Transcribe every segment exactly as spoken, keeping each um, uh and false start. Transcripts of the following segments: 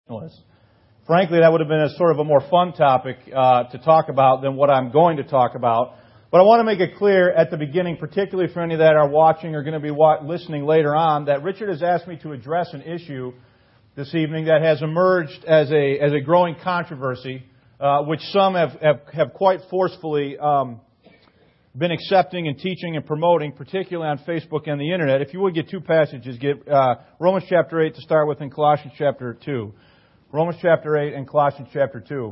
Frankly, that would have been a sort of a more fun topic uh, to talk about than what I'm going to talk about. But I want to make it clear at the beginning, particularly for any that are watching or going to be wa- listening later on, that Richard has asked me to address an issue this evening that has emerged as a as a growing controversy, uh, which some have, have, have quite forcefully um, been accepting and teaching and promoting, particularly on Facebook and the Internet. If you would get two passages, get uh, Romans chapter eight to start with and Colossians chapter two. Romans chapter eight and Colossians chapter two.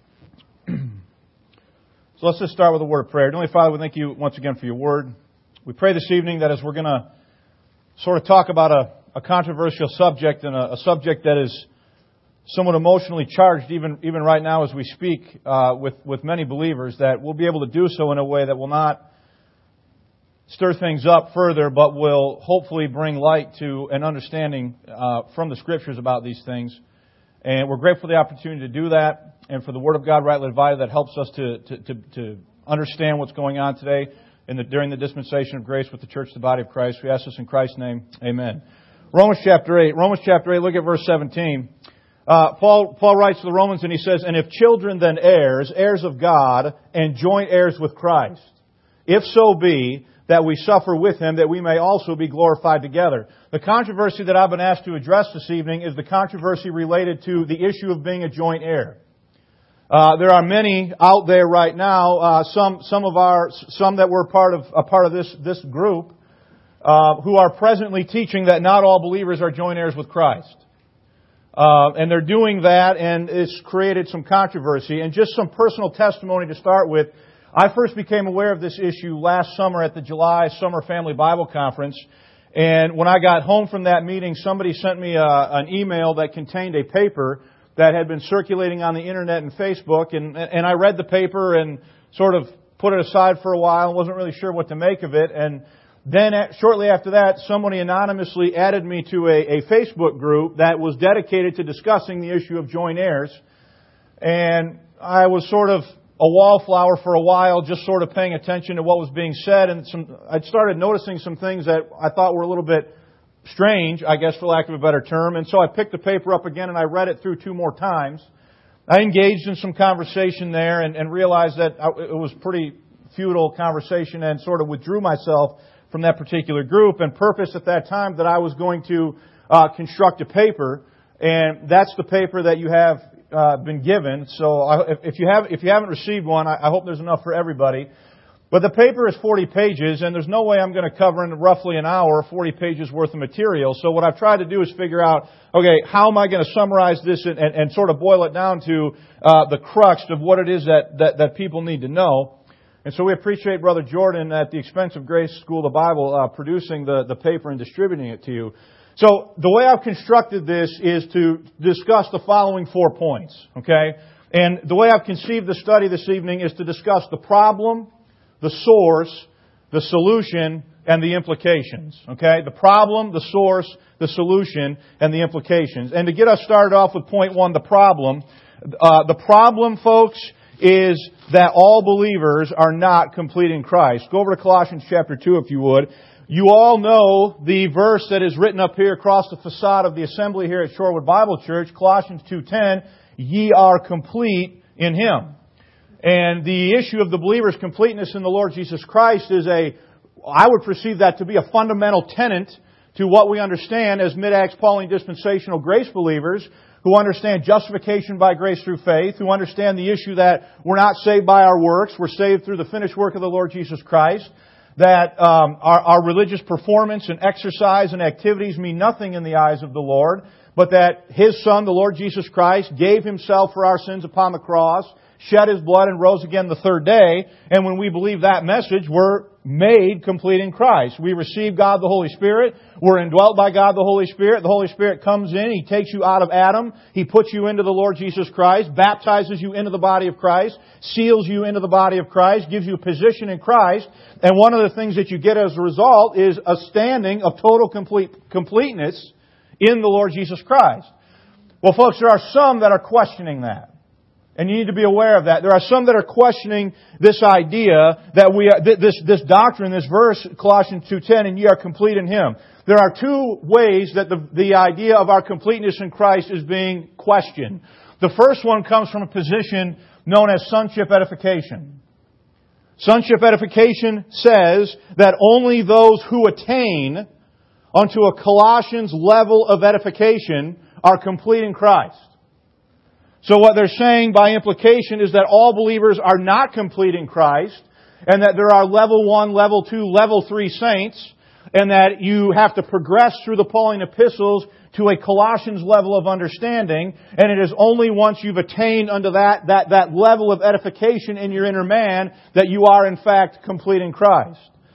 So let's just start with a word of prayer. Heavenly Father, we thank you once again for your word. We pray this evening that as we're going to sort of talk about a, a controversial subject and a, a subject that is somewhat emotionally charged even even right now as we speak uh, with, with many believers, that we'll be able to do so in a way that will not stir things up further, but will hopefully bring light to an understanding uh, from the Scriptures about these things. And we're grateful for the opportunity to do that, and for the Word of God rightly divided that helps us to, to, to, to understand what's going on today in the, during the dispensation of grace with the church, the body of Christ. We ask this in Christ's name. Amen. Romans chapter eight. Romans chapter eight, look at verse seventeen. Uh, Paul, Paul writes to the Romans and he says, "And if children then heirs, heirs of God, and joint heirs with Christ, if so be that we suffer with Him, that we may also be glorified together." The controversy that I've been asked to address this evening is the controversy related to the issue of being a joint heir. Uh, there are many out there right now, uh, some some of our some that were part of a part of this this group, uh, who are presently teaching that not all believers are joint heirs with Christ. Uh, and they're doing that, and it's created some controversy. And just some personal testimony to start with. I first became aware of this issue last summer at the July Summer Family Bible Conference. And when I got home from that meeting, somebody sent me a, an email that contained a paper that had been circulating on the Internet and Facebook. And, and I read the paper and sort of put it aside for a while and wasn't really sure what to make of it. And then at, shortly after that, somebody anonymously added me to a, a Facebook group that was dedicated to discussing the issue of joint heirs. And I was sort of a wallflower for a while, just sort of paying attention to what was being said, and some, I'd started noticing some things that I thought were a little bit strange, I guess for lack of a better term, and so I picked the paper up again and I read it through two more times. I engaged in some conversation there and, and realized that it was pretty futile conversation and sort of withdrew myself from that particular group and purposed at that time that I was going to uh, construct a paper, and that's the paper that you have Uh, been given. So I, if you have if you haven't received one, I, I hope there's enough for everybody. But the paper is forty pages, and there's no way I'm going to cover in roughly an hour forty pages worth of material. So what I've tried to do is figure out, okay, how am I going to summarize this and, and, and sort of boil it down to uh, the crux of what it is that, that that people need to know. And so we appreciate Brother Jordan at the expense of Grace School of the Bible uh, producing the, the paper and distributing it to you. So the way I've constructed this is to discuss the following four points, okay? And the way I've conceived the study this evening is to discuss the problem, the source, the solution, and the implications, okay? The problem, the source, the solution, and the implications. And to get us started off with point one, the problem, uh, the problem, folks, is that all believers are not complete in Christ. Go over to Colossians chapter two, if you would. You all know the verse that is written up here across the facade of the assembly here at Shorewood Bible Church, Colossians two ten, "Ye are complete in Him." And the issue of the believer's completeness in the Lord Jesus Christ is a, I would perceive that to be a fundamental tenet to what we understand as Mid-Acts Pauline dispensational grace believers, who understand justification by grace through faith, who understand the issue that we're not saved by our works, we're saved through the finished work of the Lord Jesus Christ, that um, our, our religious performance and exercise and activities mean nothing in the eyes of the Lord, but that His Son, the Lord Jesus Christ, gave Himself for our sins upon the cross, shed His blood, and rose again the third day. And when we believe that message, we're made complete in Christ. We receive God the Holy Spirit. We're indwelt by God the Holy Spirit. The Holy Spirit comes in. He takes you out of Adam. He puts you into the Lord Jesus Christ, baptizes you into the body of Christ, seals you into the body of Christ, gives you a position in Christ. And one of the things that you get as a result is a standing of total complete completeness in the Lord Jesus Christ. Well, folks, there are some that are questioning that. And you need to be aware of that. There are some that are questioning this idea that we are, this, this doctrine, this verse, Colossians two ten, and ye are complete in Him. There are two ways that the, the idea of our completeness in Christ is being questioned. The first one comes from a position known as sonship edification. Sonship edification says that only those who attain unto a Colossians level of edification are complete in Christ. So what they're saying by implication is that all believers are not complete in Christ, and that there are level one, level two, level three saints, and that you have to progress through the Pauline epistles to a Colossians level of understanding, and it is only once you've attained unto that, that, that level of edification in your inner man that you are in fact complete in Christ.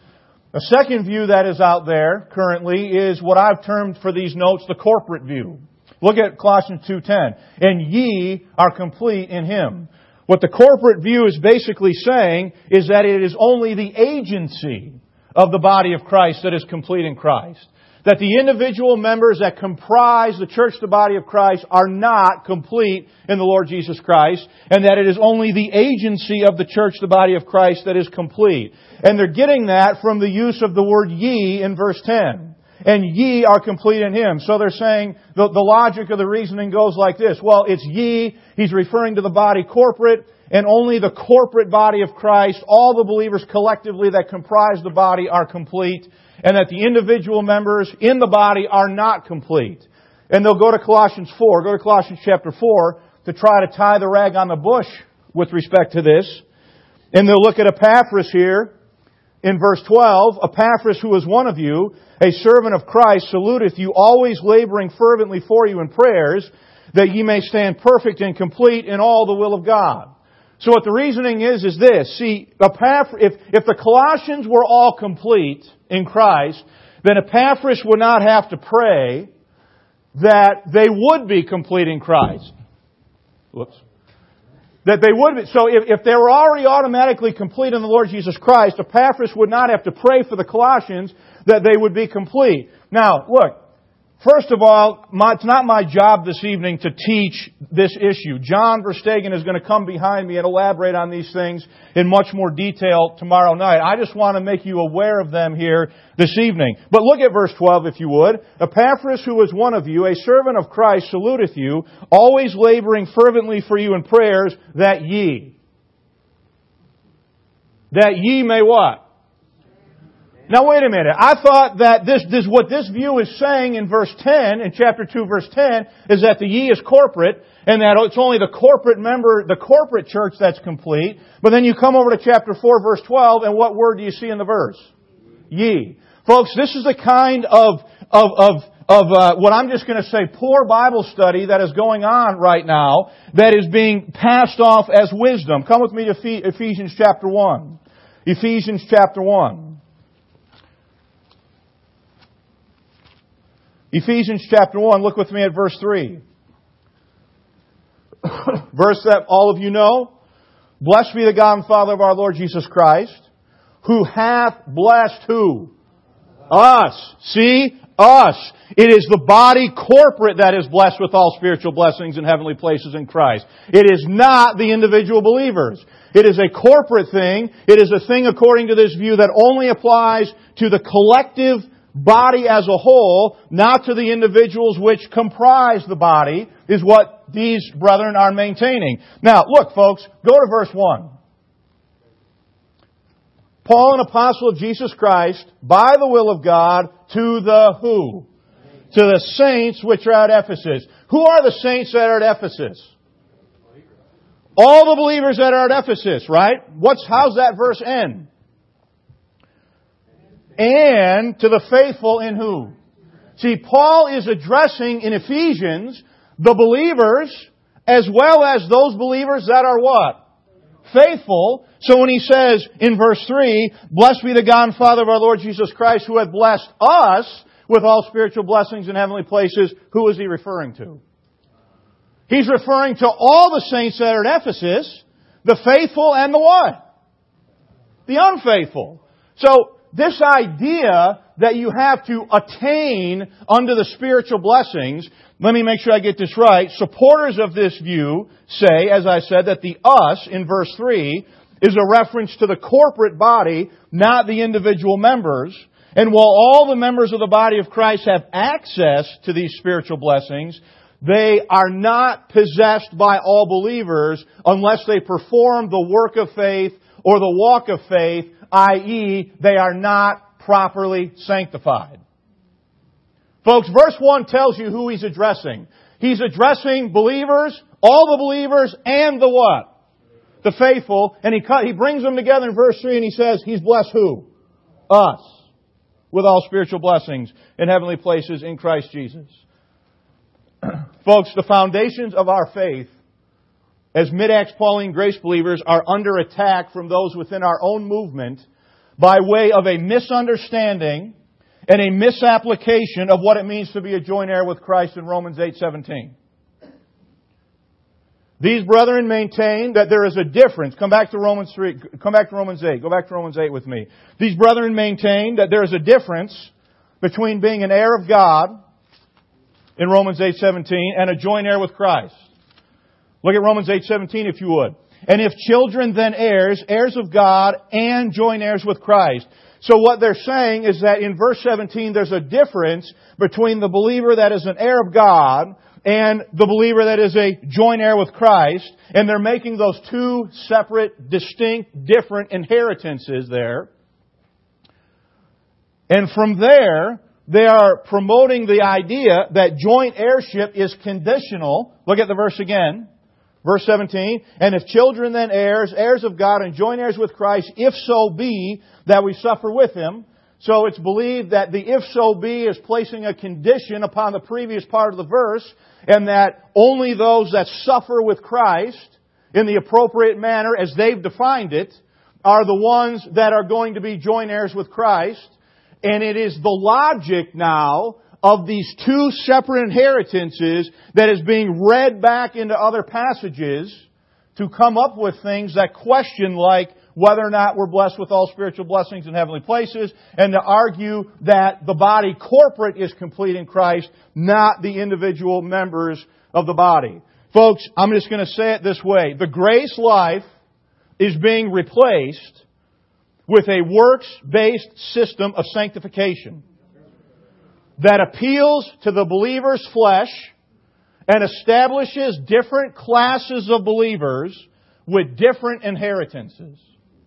A second view that is out there currently is what I've termed for these notes the corporate view. Look at Colossians two ten. And ye are complete in Him. What the corporate view is basically saying is that it is only the agency of the body of Christ that is complete in Christ. That the individual members that comprise the church, the body of Christ, are not complete in the Lord Jesus Christ. And that it is only the agency of the church, the body of Christ, that is complete. And they're getting that from the use of the word ye in verse ten. And ye are complete in Him. So they're saying, the, the logic of the reasoning goes like this. Well, it's ye. He's referring to the body corporate. And only the corporate body of Christ, all the believers collectively that comprise the body are complete. And that the individual members in the body are not complete. And they'll go to Colossians four. Go to Colossians chapter four to try to tie the rag on the bush with respect to this. And they'll look at Epaphras here. In verse twelve, Epaphras, who is one of you, a servant of Christ, saluteth you, always laboring fervently for you in prayers, that ye may stand perfect and complete in all the will of God. So what the reasoning is, is this. See, Epaphras, if, if the Colossians were all complete in Christ, then Epaphras would not have to pray that they would be complete in Christ. Whoops. That they would be. So if, if they were already automatically complete in the Lord Jesus Christ, Epaphras would not have to pray for the Colossians that they would be complete. Now, look, first of all, my, it's not my job this evening to teach this issue. John Verstegen is going to come behind me and elaborate on these things in much more detail tomorrow night. I just want to make you aware of them here this evening. But look at verse twelve, if you would. Epaphras, who is one of you, a servant of Christ, saluteth you, always laboring fervently for you in prayers, that ye. That ye may what? Now wait a minute. I thought that this, this, what this view is saying in verse ten, in chapter two, verse ten, is that the ye is corporate, and that it's only the corporate member, the corporate church that's complete. But then you come over to chapter four, verse twelve, and what word do you see in the verse? Ye. Folks, this is the kind of, of, of, of uh, what I'm just going to say, poor Bible study that is going on right now, that is being passed off as wisdom. Come with me to Ephesians chapter one. Ephesians chapter one. Ephesians chapter one, look with me at verse three. Verse that all of you know. Blessed be the God and Father of our Lord Jesus Christ, who hath blessed who? Us. See? Us. It is the body corporate that is blessed with all spiritual blessings in heavenly places in Christ. It is not the individual believers. It is a corporate thing. It is a thing according to this view that only applies to the collective body as a whole, not to the individuals which comprise the body, is what these brethren are maintaining. Now, look, folks, go to verse one. Paul, an apostle of Jesus Christ, by the will of God, to the who? To the saints which are at Ephesus. Who are the saints that are at Ephesus? All the believers that are at Ephesus, right? What's, how's that verse end? And to the faithful in who? See, Paul is addressing in Ephesians the believers as well as those believers that are what? Faithful. So when he says in verse three, blessed be the God and Father of our Lord Jesus Christ, who hath blessed us with all spiritual blessings in heavenly places, who is he referring to? He's referring to all the saints that are at Ephesus, the faithful and the what? The unfaithful. So, this idea that you have to attain unto the spiritual blessings. Let me make sure I get this right. Supporters of this view say, as I said, that the us in verse three is a reference to the corporate body, not the individual members. And while all the members of the body of Christ have access to these spiritual blessings, they are not possessed by all believers unless they perform the work of faith or the walk of faith, that is, they are not properly sanctified. Folks, verse one tells you who he's addressing. He's addressing believers, all the believers, and the what? The faithful. And he he brings them together in verse three and he says, He's blessed who? Us. With all spiritual blessings in heavenly places in Christ Jesus. Folks, the foundations of our faith as Mid-Acts Pauline grace believers are under attack from those within our own movement by way of a misunderstanding and a misapplication of what it means to be a joint heir with Christ in Romans eight seventeen. These brethren maintain that there is a difference. Come back to Romans three. Come back to Romans eight. Go back to Romans eight with me. These brethren maintain that there is a difference between being an heir of God in Romans eight seventeen and a joint heir with Christ. Look at Romans eight seventeen if you would. And if children then heirs, heirs of God and joint heirs with Christ. So what they're saying is that in verse seventeen there's a difference between the believer that is an heir of God and the believer that is a joint heir with Christ, and they're making those two separate, distinct, different inheritances there. And from there, they are promoting the idea that joint heirship is conditional. Look at the verse again. Verse seventeen. And if children then heirs, heirs of God and joint heirs with Christ, if so be that we suffer with Him. So it's believed that the if so be is placing a condition upon the previous part of the verse, and that only those that suffer with Christ in the appropriate manner as they've defined it are the ones that are going to be joint heirs with Christ. And it is the logic now of these two separate inheritances that is being read back into other passages to come up with things that question like whether or not we're blessed with all spiritual blessings in heavenly places, and to argue that the body corporate is complete in Christ, not the individual members of the body. Folks, I'm just going to say it this way. The grace life is being replaced with a works-based system of sanctification that appeals to the believer's flesh and establishes different classes of believers with different inheritances.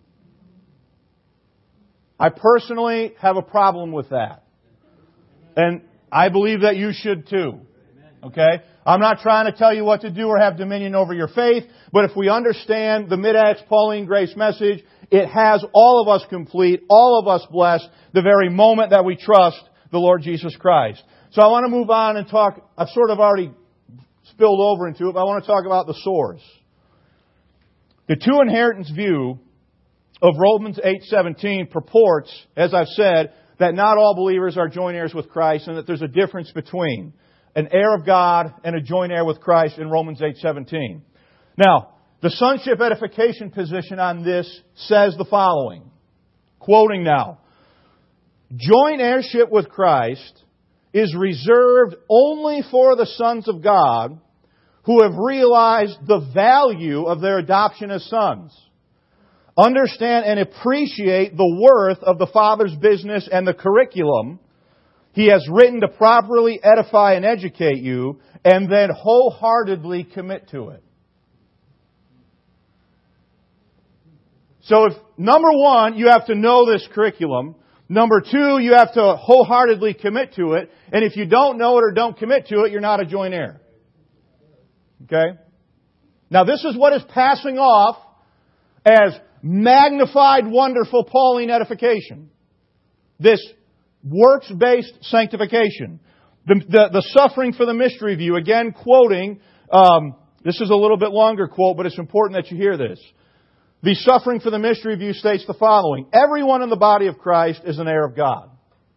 I personally have a problem with that. And I believe that you should too. Okay? I'm not trying to tell you what to do or have dominion over your faith, but if we understand the Mid-Acts Pauline grace message, it has all of us complete, all of us blessed, the very moment that we trust the Lord Jesus Christ. So I want to move on and talk, I've sort of already spilled over into it, but I want to talk about the source. The two inheritance view of Romans eight seventeen purports, as I've said, that not all believers are joint heirs with Christ and that there's a difference between an heir of God and a joint heir with Christ in Romans eight seventeen. Now, the sonship edification position on this says the following, quoting now, joint heirship with Christ is reserved only for the sons of God who have realized the value of their adoption as sons. Understand and appreciate the worth of the Father's business and the curriculum He has written to properly edify and educate you, and then wholeheartedly commit to it. So if, number one, you have to know this curriculum. Number two, you have to wholeheartedly commit to it. And if you don't know it or don't commit to it, you're not a joint heir. Okay? Now this is what is passing off as magnified, wonderful Pauline edification. This works-based sanctification. The, the, the suffering for the mystery view, again quoting, um, this is a little bit longer quote, but it's important that you hear this. The suffering for the mystery view states the following. Everyone in the body of Christ is an heir of God.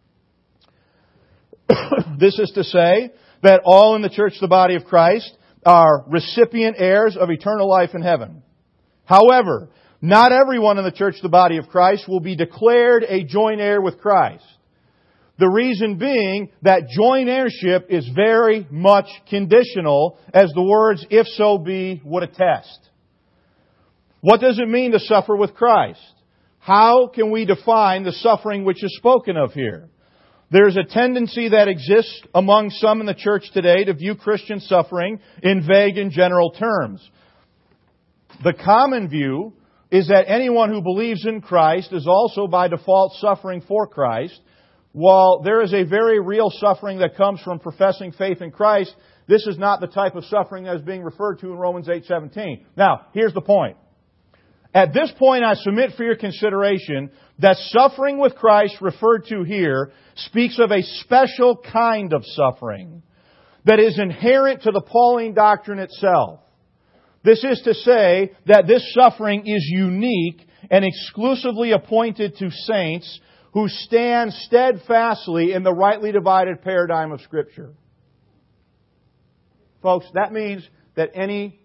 This is to say that all in the church, the body of Christ, are recipient heirs of eternal life in heaven. However, not everyone in the church, the body of Christ, will be declared a joint heir with Christ. The reason being that joint heirship is very much conditional, as the words "if so be" would attest. What does it mean to suffer with Christ? How can we define the suffering which is spoken of here? There's a tendency that exists among some in the church today to view Christian suffering in vague and general terms. The common view is that anyone who believes in Christ is also by default suffering for Christ. While there is a very real suffering that comes from professing faith in Christ, this is not the type of suffering that is being referred to in Romans eight seventeen. Now, here's the point. At this point, I submit for your consideration that suffering with Christ referred to here speaks of a special kind of suffering that is inherent to the Pauline doctrine itself. This is to say that this suffering is unique and exclusively appointed to saints who stand steadfastly in the rightly divided paradigm of Scripture. Folks, that means that any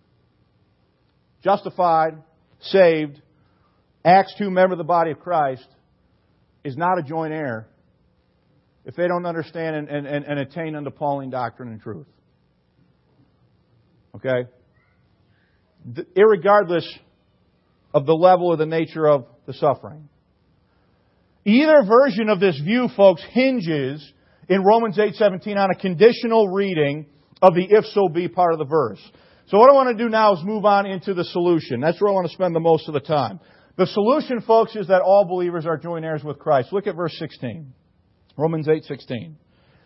justified, saved, Acts two member of the body of Christ is not a joint heir if they don't understand and, and, and, and attain unto Pauline doctrine and truth. Okay? The, irregardless of the level or the nature of the suffering. Either version of this view, folks, hinges in Romans eight seventeen on a conditional reading of the "if so be" part of the verse. So what I want to do now is move on into the solution. That's where I want to spend the most of the time. The solution, folks, is that all believers are joint heirs with Christ. Look at verse sixteen. Romans eight sixteen.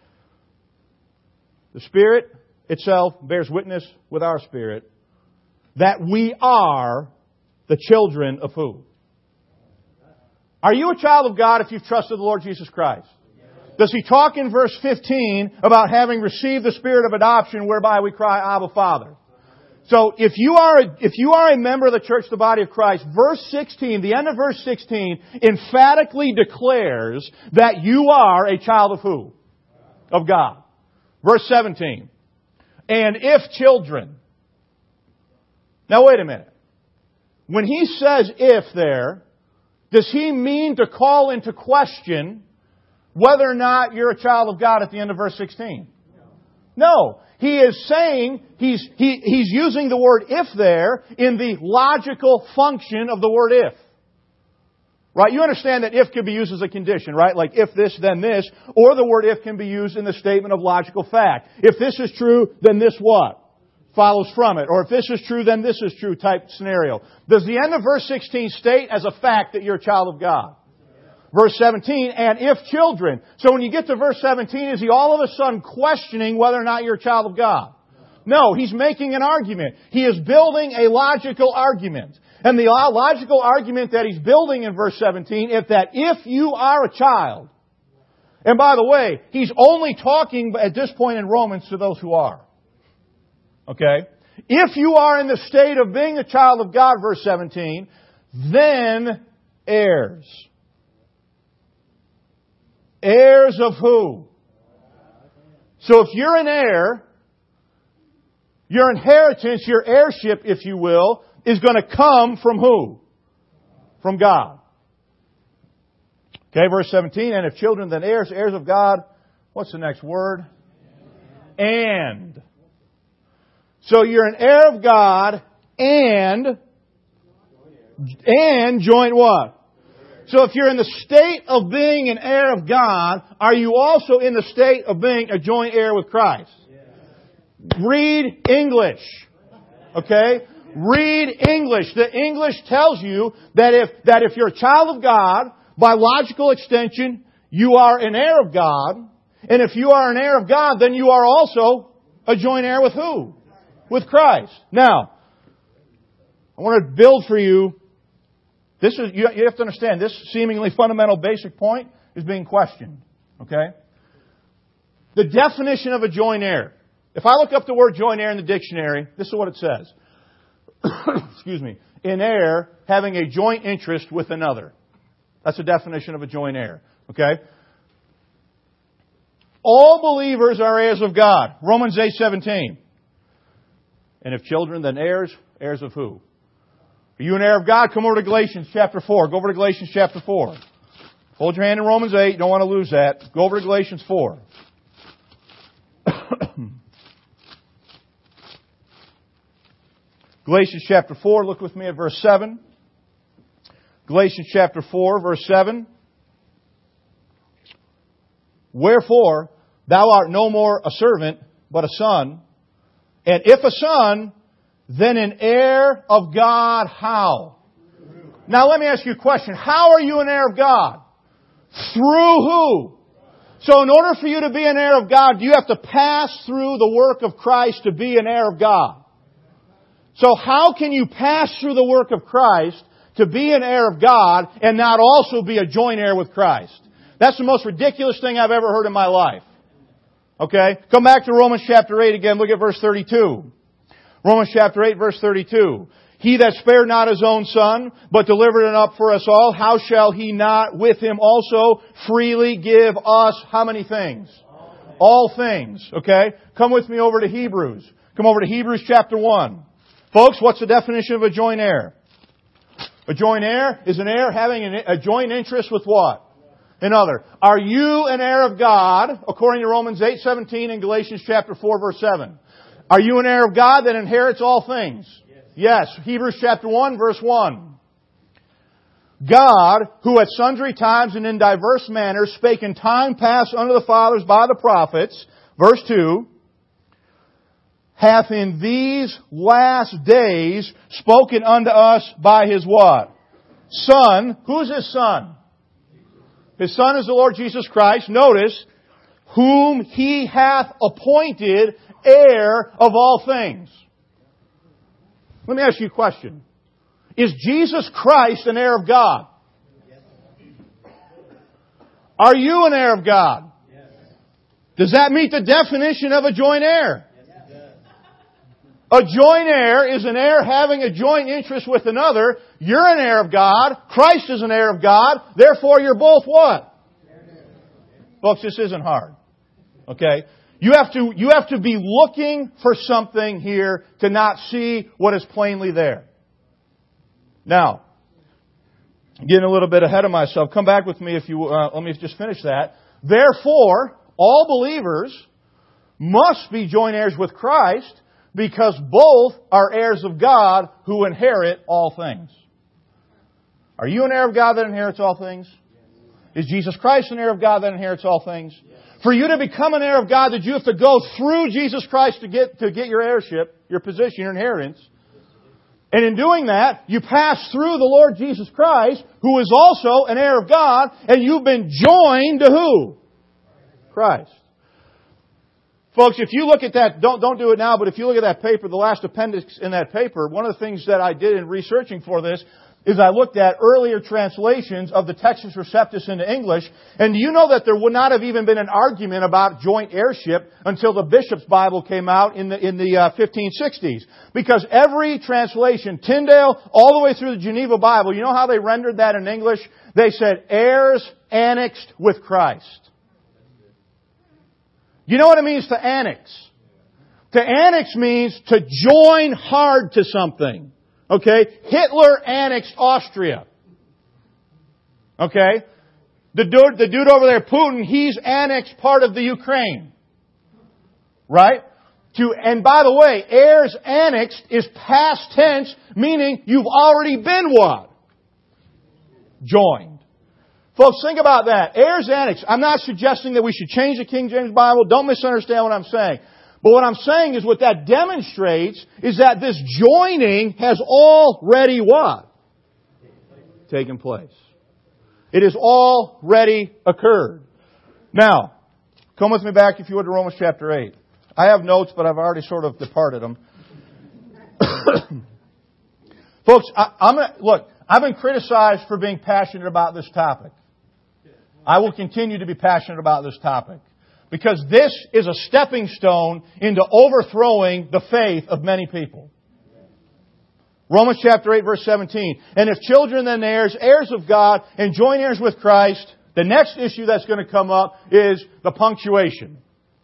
The Spirit itself bears witness with our spirit that we are the children of who? Are you a child of God if you've trusted the Lord Jesus Christ? Does He talk in verse fifteen about having received the Spirit of adoption whereby we cry, Abba, Father? So if you are a, if you are a member of the church, the body of Christ, verse sixteen, the end of verse sixteen, emphatically declares that you are a child of who? Of God. Verse seventeen. And if children. Now wait a minute. When he says "if" there, does he mean to call into question whether or not you're a child of God at the end of verse sixteen? No. He is saying, he's, he, he's using the word "if" there in the logical function of the word "if." Right? You understand that "if" can be used as a condition, right? Like "if this, then this." Or the word "if" can be used in the statement of logical fact. If this is true, then this what? Follows from it. Or if this is true, then this is true type scenario. Does the end of verse sixteen state as a fact that you're a child of God? Verse seventeen, and if children. So when you get to verse seventeen, is he all of a sudden questioning whether or not you're a child of God? No, he's making an argument. He is building a logical argument. And the logical argument that he's building in verse seventeen is that if you are a child, and by the way, he's only talking at this point in Romans to those who are. Okay? If you are in the state of being a child of God, verse seventeen, then heirs. Heirs of who? So if you're an heir, your inheritance, your heirship, if you will, is going to come from who? From God. Okay, verse seventeen, and if children, then heirs, heirs of God. What's the next word? And. So you're an heir of God and, and joint what? So if you're in the state of being an heir of God, are you also in the state of being a joint heir with Christ? Read English. Okay? Read English. The English tells you that if, that if you're a child of God, by logical extension, you are an heir of God. And if you are an heir of God, then you are also a joint heir with who? With Christ. Now, I want to build for you. This is, you have to understand, this seemingly fundamental basic point is being questioned. Okay? The definition of a joint heir. If I look up the word joint heir in the dictionary, this is what it says. Excuse me. An heir having a joint interest with another. That's the definition of a joint heir. Okay? All believers are heirs of God. Romans eight seventeen. And if children, then heirs, heirs of who? Are you an heir of God? Come over to Galatians chapter four. Go over to Galatians chapter four. Hold your hand in Romans eight. You don't want to lose that. Go over to Galatians four. Galatians chapter four, look with me at verse seven. Galatians chapter four, verse seven. Wherefore, thou art no more a servant, but a son. And if a son, then an heir of God, how? Now let me ask you a question. How are you an heir of God? Through who? So in order for you to be an heir of God, you have to pass through the work of Christ to be an heir of God. So how can you pass through the work of Christ to be an heir of God and not also be a joint heir with Christ? That's the most ridiculous thing I've ever heard in my life. Okay? Come back to Romans chapter eight again. Look at verse thirty-two. Romans chapter eight, verse thirty-two. He that spared not his own son, but delivered him up for us all, how shall he not with him also freely give us how many things? All things. Okay? Come with me over to Hebrews. Come over to Hebrews chapter one. Folks, what's the definition of a joint heir? A joint heir is an heir having a joint interest with what? Another. Are you an heir of God, according to Romans eight seventeen and Galatians chapter four, verse seven? Are you an heir of God that inherits all things? Yes. Yes. Hebrews chapter one, verse one. God, who at sundry times and in diverse manners spake in time past unto the fathers by the prophets, verse two, hath in these last days spoken unto us by His what? Son. Who's His Son? His Son is the Lord Jesus Christ. Notice, whom He hath appointed heir of all things. Let me ask you a question. Is Jesus Christ an heir of God? Are you an heir of God? Does that meet the definition of a joint heir? A joint heir is an heir having a joint interest with another. You're an heir of God. Christ is an heir of God. Therefore, you're both what? Folks, this isn't hard. Okay? You have to, you have to be looking for something here to not see what is plainly there. Now, getting a little bit ahead of myself. Come back with me if you, uh, let me just finish that. Therefore, all believers must be joint heirs with Christ, because both are heirs of God who inherit all things. Are you an heir of God that inherits all things? Is Jesus Christ an heir of God that inherits all things? For you to become an heir of God, that you have to go through Jesus Christ to get to get your heirship, your position, your inheritance. And in doing that, you pass through the Lord Jesus Christ, who is also an heir of God, and you've been joined to who? Christ. Folks, if you look at that, don't, don't do it now, but if you look at that paper, the last appendix in that paper, one of the things that I did in researching for this is I looked at earlier translations of the Textus Receptus into English, and do you know that there would not have even been an argument about joint heirship until the Bishop's Bible came out in the, in the uh, fifteen sixties? Because every translation, Tyndale, all the way through the Geneva Bible, you know how they rendered that in English? They said, heirs annexed with Christ. You know what it means to annex? To annex means to join hard to something. Okay? Hitler annexed Austria. Okay? The dude, the dude over there, Putin, he's annexed part of the Ukraine. Right? To, and by the way, heirs annexed is past tense, meaning you've already been what? Joined. Folks, think about that. Heirs annexed. I'm not suggesting that we should change the King James Bible. Don't misunderstand what I'm saying. But what I'm saying is what that demonstrates is that this joining has already what? Taken place. It has already occurred. Now, come with me back, if you would, to Romans chapter eight. I have notes, but I've already sort of departed them. Folks, I, I'm gonna, look, I've been criticized for being passionate about this topic. I will continue to be passionate about this topic. Because this is a stepping stone into overthrowing the faith of many people. Romans chapter eight, verse seventeen. And if children, then heirs, heirs of God, and joint heirs with Christ, the next issue that's going to come up is the punctuation.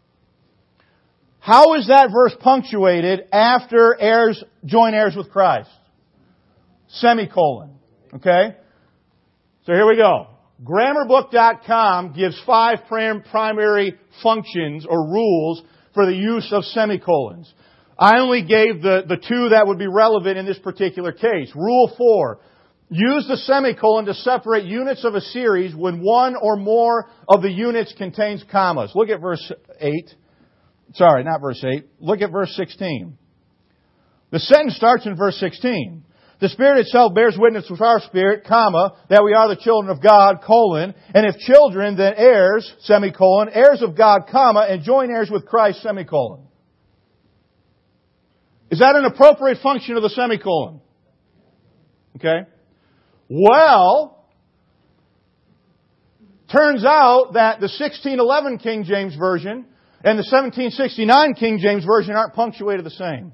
How is that verse punctuated after heirs, joint heirs with Christ? Semicolon. Okay? So here we go. grammar book dot com gives five prim- primary functions or rules for the use of semicolons. I only gave the, the two that would be relevant in this particular case. Rule four. Use the semicolon to separate units of a series when one or more of the units contains commas. Look at verse eight. Sorry, not verse eight. Look at verse sixteen. The sentence starts in verse sixteen. The Spirit itself bears witness with our spirit, comma, that we are the children of God, colon, and if children, then heirs, semicolon, heirs of God, comma, and joint heirs with Christ, semicolon. Is that an appropriate function of the semicolon? Okay. Well, turns out that the sixteen eleven King James Version and the seventeen sixty-nine King James Version aren't punctuated the same.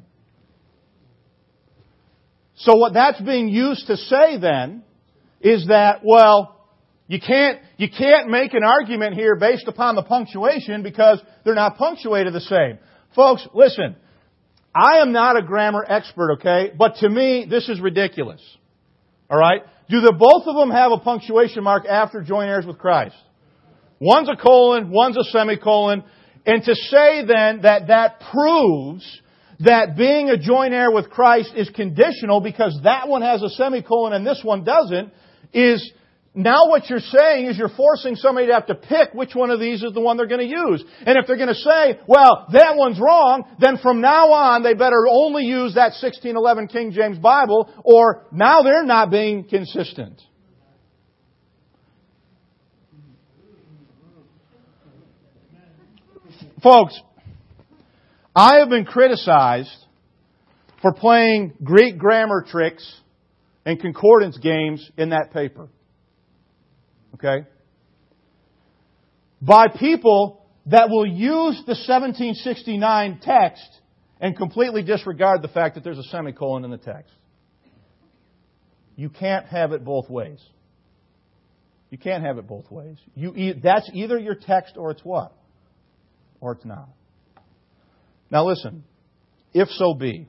So what that's being used to say then is that, well, you can't, you can't make an argument here based upon the punctuation because they're not punctuated the same. Folks, listen, I am not a grammar expert, okay? But to me, this is ridiculous. Alright? Do the both of them have a punctuation mark after joint heirs with Christ? One's a colon, one's a semicolon. And to say then that that proves that being a joint heir with Christ is conditional because that one has a semicolon and this one doesn't, is now what you're saying is you're forcing somebody to have to pick which one of these is the one they're going to use. And if they're going to say, well, that one's wrong, then from now on they better only use that sixteen eleven King James Bible, or now they're not being consistent. Folks, I have been criticized for playing Greek grammar tricks and concordance games in that paper. Okay? By people that will use the seventeen sixty-nine text and completely disregard the fact that there's a semicolon in the text. You can't have it both ways. You can't have it both ways. You, that's either your text or it's what? Or it's not. Now listen, if so be.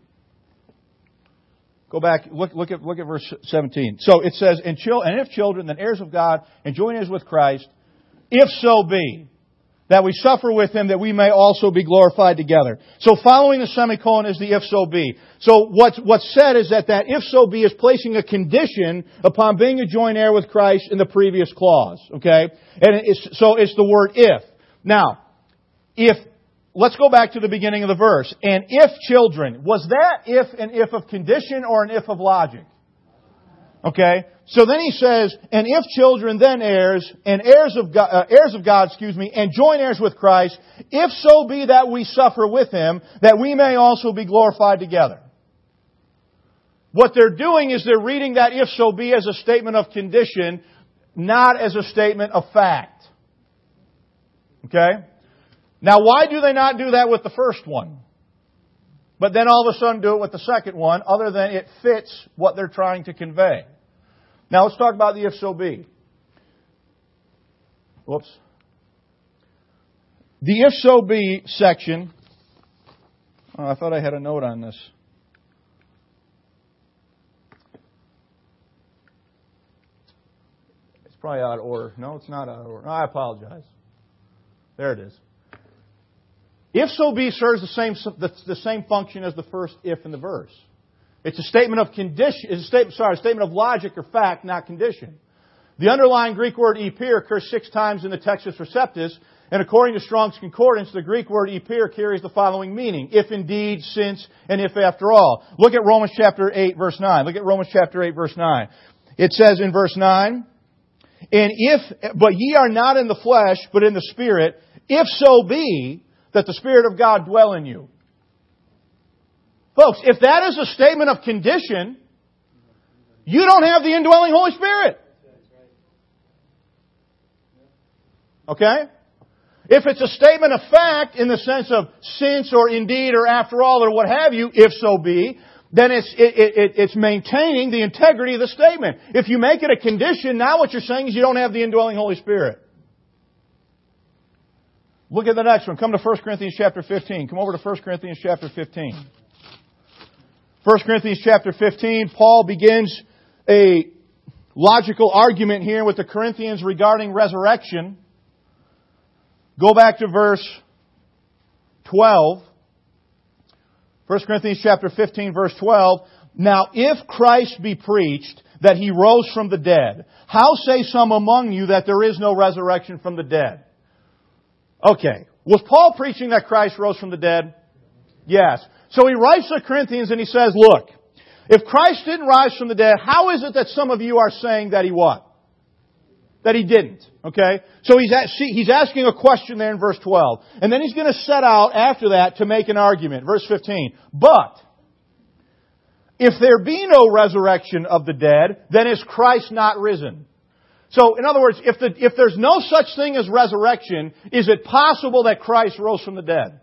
Go back, look, look at, look at verse seventeen. So it says, and, chil- and if children, then heirs of God, and joint heirs with Christ, if so be that we suffer with Him, that we may also be glorified together. So following the semicolon is the if so be. So what's, what's said is that that if so be is placing a condition upon being a joint heir with Christ in the previous clause. Okay? And it's, so it's the word if. Now, if, let's go back to the beginning of the verse. And if children, was that if an if of condition or an if of logic? Okay? So then he says, and if children, then heirs, and heirs of God, uh, heirs of God, excuse me, and joint heirs with Christ, if so be that we suffer with Him, that we may also be glorified together. What they're doing is they're reading that if so be as a statement of condition, not as a statement of fact. Okay? Now, why do they not do that with the first one? But then all of a sudden do it with the second one, other than it fits what they're trying to convey. Now, let's talk about the if so be. Whoops. The if so be section. Oh, I thought I had a note on this. It's probably out of order. No, it's not out of order. No, I apologize. There it is. If so be serves the same the, the same function as the first if in the verse. It's a statement of condition. It's a statement, sorry, a statement of logic or fact, not condition. The underlying Greek word epir occurs six times in the Textus Receptus, and according to Strong's Concordance, the Greek word epir carries the following meaning: if indeed, since, and if after all. Look at Romans chapter eight, verse nine. Look at Romans chapter eight, verse nine. It says in verse nine, and if, but ye are not in the flesh, but in the Spirit, if so be that the Spirit of God dwell in you. Folks, if that is a statement of condition, you don't have the indwelling Holy Spirit. Okay? If it's a statement of fact in the sense of since or indeed or after all or what have you, if so be, then it's, it, it, it's maintaining the integrity of the statement. If you make it a condition, now what you're saying is you don't have the indwelling Holy Spirit. Look at the next one. Come to First Corinthians chapter fifteen. Come over to First Corinthians chapter fifteen. First Corinthians chapter fifteen, Paul begins a logical argument here with the Corinthians regarding resurrection. Go back to verse twelve. First Corinthians chapter fifteen, verse twelve. Now if Christ be preached that He rose from the dead, how say some among you that there is no resurrection from the dead? Okay. Was Paul preaching that Christ rose from the dead? Yes. So he writes to the Corinthians and he says, look, if Christ didn't rise from the dead, how is it that some of you are saying that He what? That He didn't. Okay? So he's he's asking a question there in verse twelve. And then he's going to set out after that to make an argument. Verse fifteen. But if there be no resurrection of the dead, then is Christ not risen? So, in other words, if the, if there's no such thing as resurrection, is it possible that Christ rose from the dead?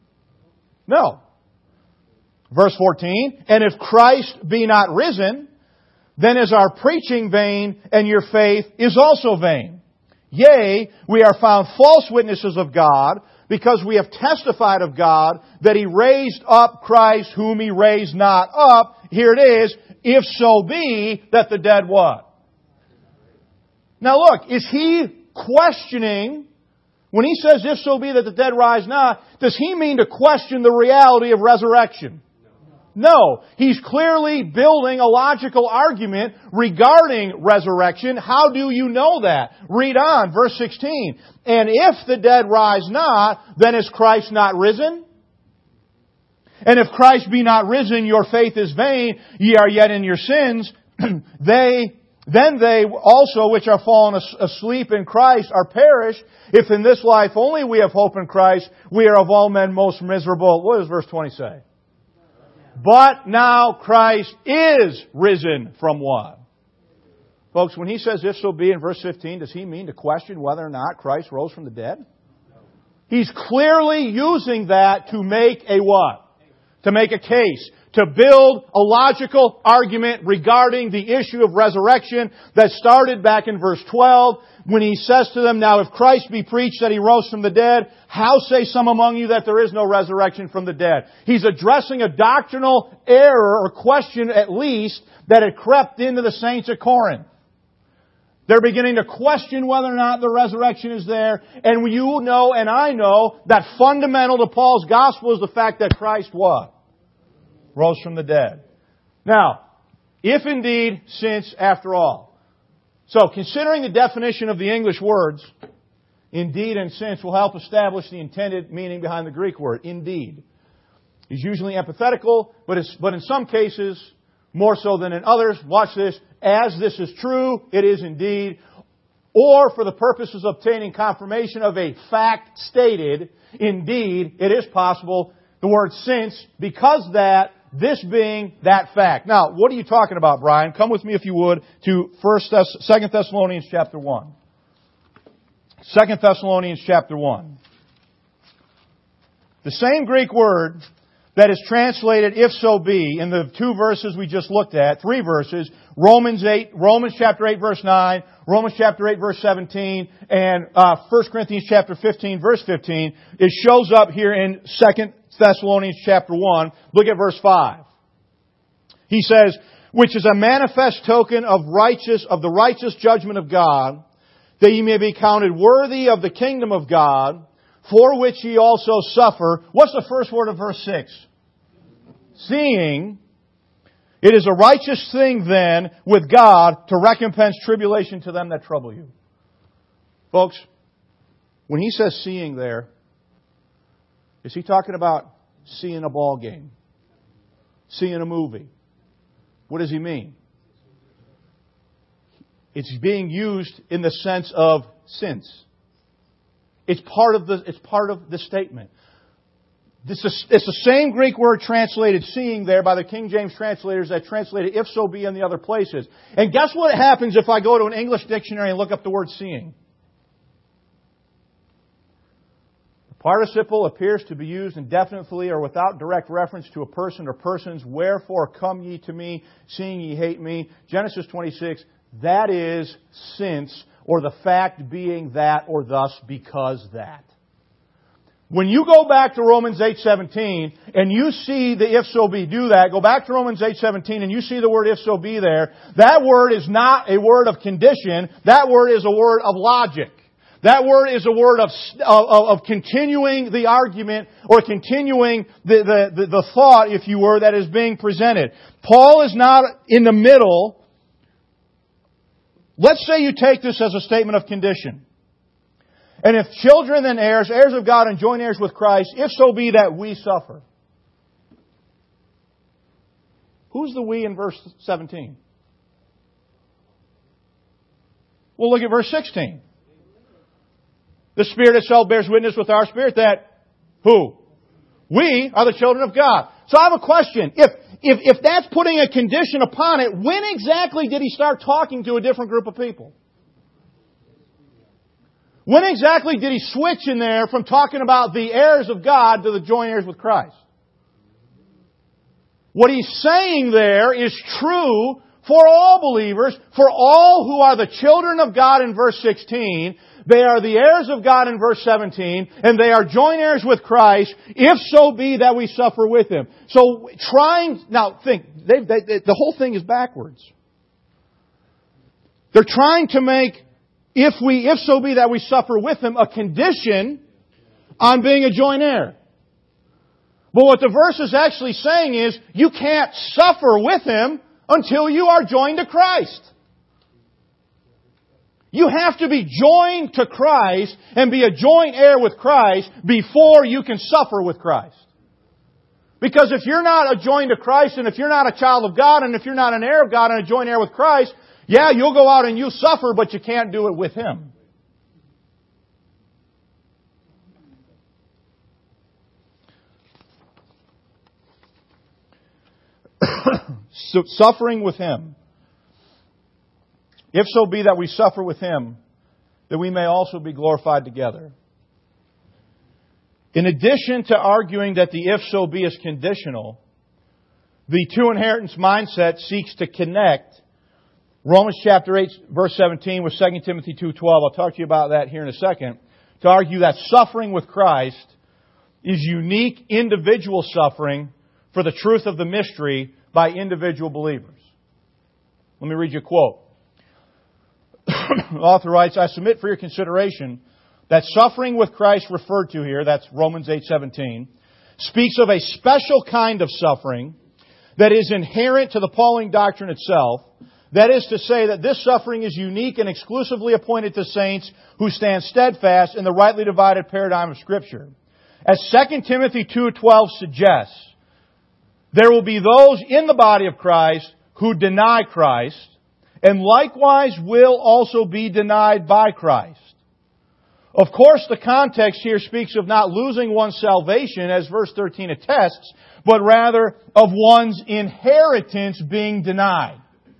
No. Verse fourteen, and if Christ be not risen, then is our preaching vain, and your faith is also vain. Yea, we are found false witnesses of God, because we have testified of God that He raised up Christ whom He raised not up. Here it is, if so be that the dead what? Now look, is He questioning, when He says, if so be that the dead rise not, does He mean to question the reality of resurrection? No. He's clearly building a logical argument regarding resurrection. How do you know that? Read on, verse sixteen. And if the dead rise not, then is Christ not risen? And if Christ be not risen, your faith is vain, ye are yet in your sins. They Then they also which are fallen asleep in Christ are perished. If in this life only we have hope in Christ, we are of all men most miserable. What does verse twenty say? But now Christ is risen from what? Folks, when he says if so be in verse fifteen, does he mean to question whether or not Christ rose from the dead? He's clearly using that to make a what? To make a case. To build a logical argument regarding the issue of resurrection that started back in verse twelve when he says to them, now if Christ be preached that He rose from the dead, how say some among you that there is no resurrection from the dead? He's addressing a doctrinal error or question at least that had crept into the saints at Corinth. They're beginning to question whether or not the resurrection is there. And you know and I know that fundamental to Paul's gospel is the fact that Christ what? Rose from the dead. Now, if indeed, since, after all. So, considering the definition of the English words, indeed and since will help establish the intended meaning behind the Greek word, indeed. Is usually empathetical, but, it's, but in some cases, more so than in others, watch this, as this is true, it is indeed, or for the purposes of obtaining confirmation of a fact stated, indeed, it is possible, the word since, because that, this being that fact. Now, what are you talking about, Brian? Come with me, if you would, to First Thess- Second Thessalonians chapter one. Second Thessalonians chapter one. The same Greek word that is translated if so be in the two verses we just looked at, three verses, Romans eight, Romans chapter eight verse nine, Romans chapter eight verse seventeen, and uh, First Corinthians chapter fifteen verse fifteen, it shows up here in Second Thessalonians chapter one. Look at verse five. He says, which is a manifest token of righteous, of the righteous judgment of God, that ye may be counted worthy of the kingdom of God, for which ye also suffer. What's the first word of verse six? Seeing it is a righteous thing then with God to recompense tribulation to them that trouble you. Folks, when he says seeing there, is he talking about seeing a ball game? Seeing a movie? What does he mean? It's being used in the sense of since. It's part of the, it's part of the statement. This is, it's the same Greek word translated seeing there by the King James translators that translated if so be in the other places. And guess what happens if I go to an English dictionary and look up the word seeing? The participle appears to be used indefinitely or without direct reference to a person or persons. Wherefore come ye to me, seeing ye hate me. Genesis twenty-six, that is since, or the fact being that, or thus because that. When you go back to Romans eight seventeen and you see the if so be, do that. Go back to Romans eight seventeen and you see the word if so be there. That word is not a word of condition. That word is a word of logic. That word is a word of, of, of continuing the argument or continuing the, the, the thought, if you were, that is being presented. Paul is not in the middle. Let's say you take this as a statement of condition. And if children then heirs, heirs of God and joint heirs with Christ, if so be that we suffer. Who's the we in verse seventeen? Well, look at verse sixteen. The Spirit itself bears witness with our spirit that who? We are the children of God. So I have a question. If, if, if that's putting a condition upon it, when exactly did He start talking to a different group of people? When exactly did He switch in there from talking about the heirs of God to the joint heirs with Christ? What He's saying there is true for all believers, for all who are the children of God in verse sixteen. They are the heirs of God in verse seventeen, and they are joint heirs with Christ, if so be that we suffer with Him. So trying, now think, they, they, they, the whole thing is backwards. They're trying to make If we, if so be that we suffer with Him, a condition on being a joint heir. But what the verse is actually saying is, you can't suffer with Him until you are joined to Christ. You have to be joined to Christ and be a joint heir with Christ before you can suffer with Christ. Because if you're not a joined to Christ, and if you're not a child of God, and if you're not an heir of God and a joint heir with Christ, yeah, you'll go out and you'll suffer, but you can't do it with Him. So, suffering with Him. If so be that we suffer with Him, that we may also be glorified together. In addition to arguing that the if so be is conditional, the two inheritance mindset seeks to connect Romans chapter eight, verse seventeen with Second Timothy two twelve. I'll talk to you about that here in a second. To argue that suffering with Christ is unique individual suffering for the truth of the mystery by individual believers. Let me read you a quote. The author writes, I submit for your consideration that suffering with Christ referred to here, that's Romans eight seventeen, speaks of a special kind of suffering that is inherent to the Pauline doctrine itself. That is to say that this suffering is unique and exclusively appointed to saints who stand steadfast in the rightly divided paradigm of Scripture. As Second Timothy two twelve suggests, there will be those in the body of Christ who deny Christ, and likewise will also be denied by Christ. Of course, the context here speaks of not losing one's salvation, as verse thirteen attests, but rather of one's inheritance being denied.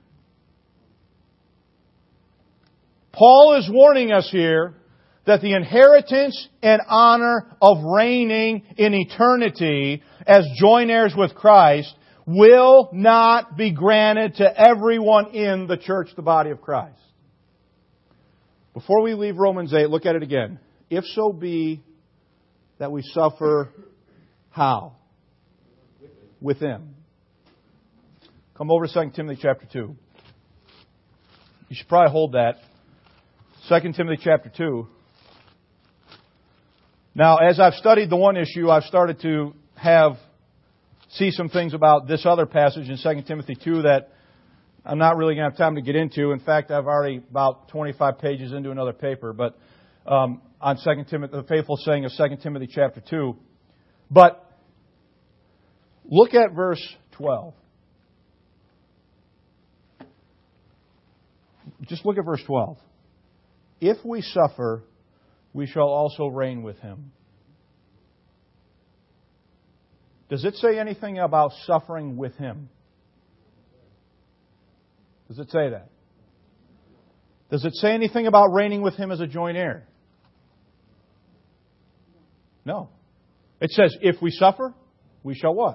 Paul is warning us here that the inheritance and honor of reigning in eternity as joint heirs with Christ will not be granted to everyone in the church, the body of Christ. Before we leave Romans eight, look at it again. If so be that we suffer, how? With Him. Come over to Second Timothy chapter two. You should probably hold that. Second Timothy chapter two. Now, as I've studied the one issue, I've started to have see some things about this other passage in Second Timothy two that I'm not really going to have time to get into. In fact, I've already about twenty-five pages into another paper, but um, on Second Timothy, the faithful saying of Second Timothy chapter two. But look at verse twelve. Just look at verse twelve. If we suffer, we shall also reign with Him. Does it say anything about suffering with Him? Does it say that? Does it say anything about reigning with Him as a joint heir? No. It says, if we suffer, we shall what?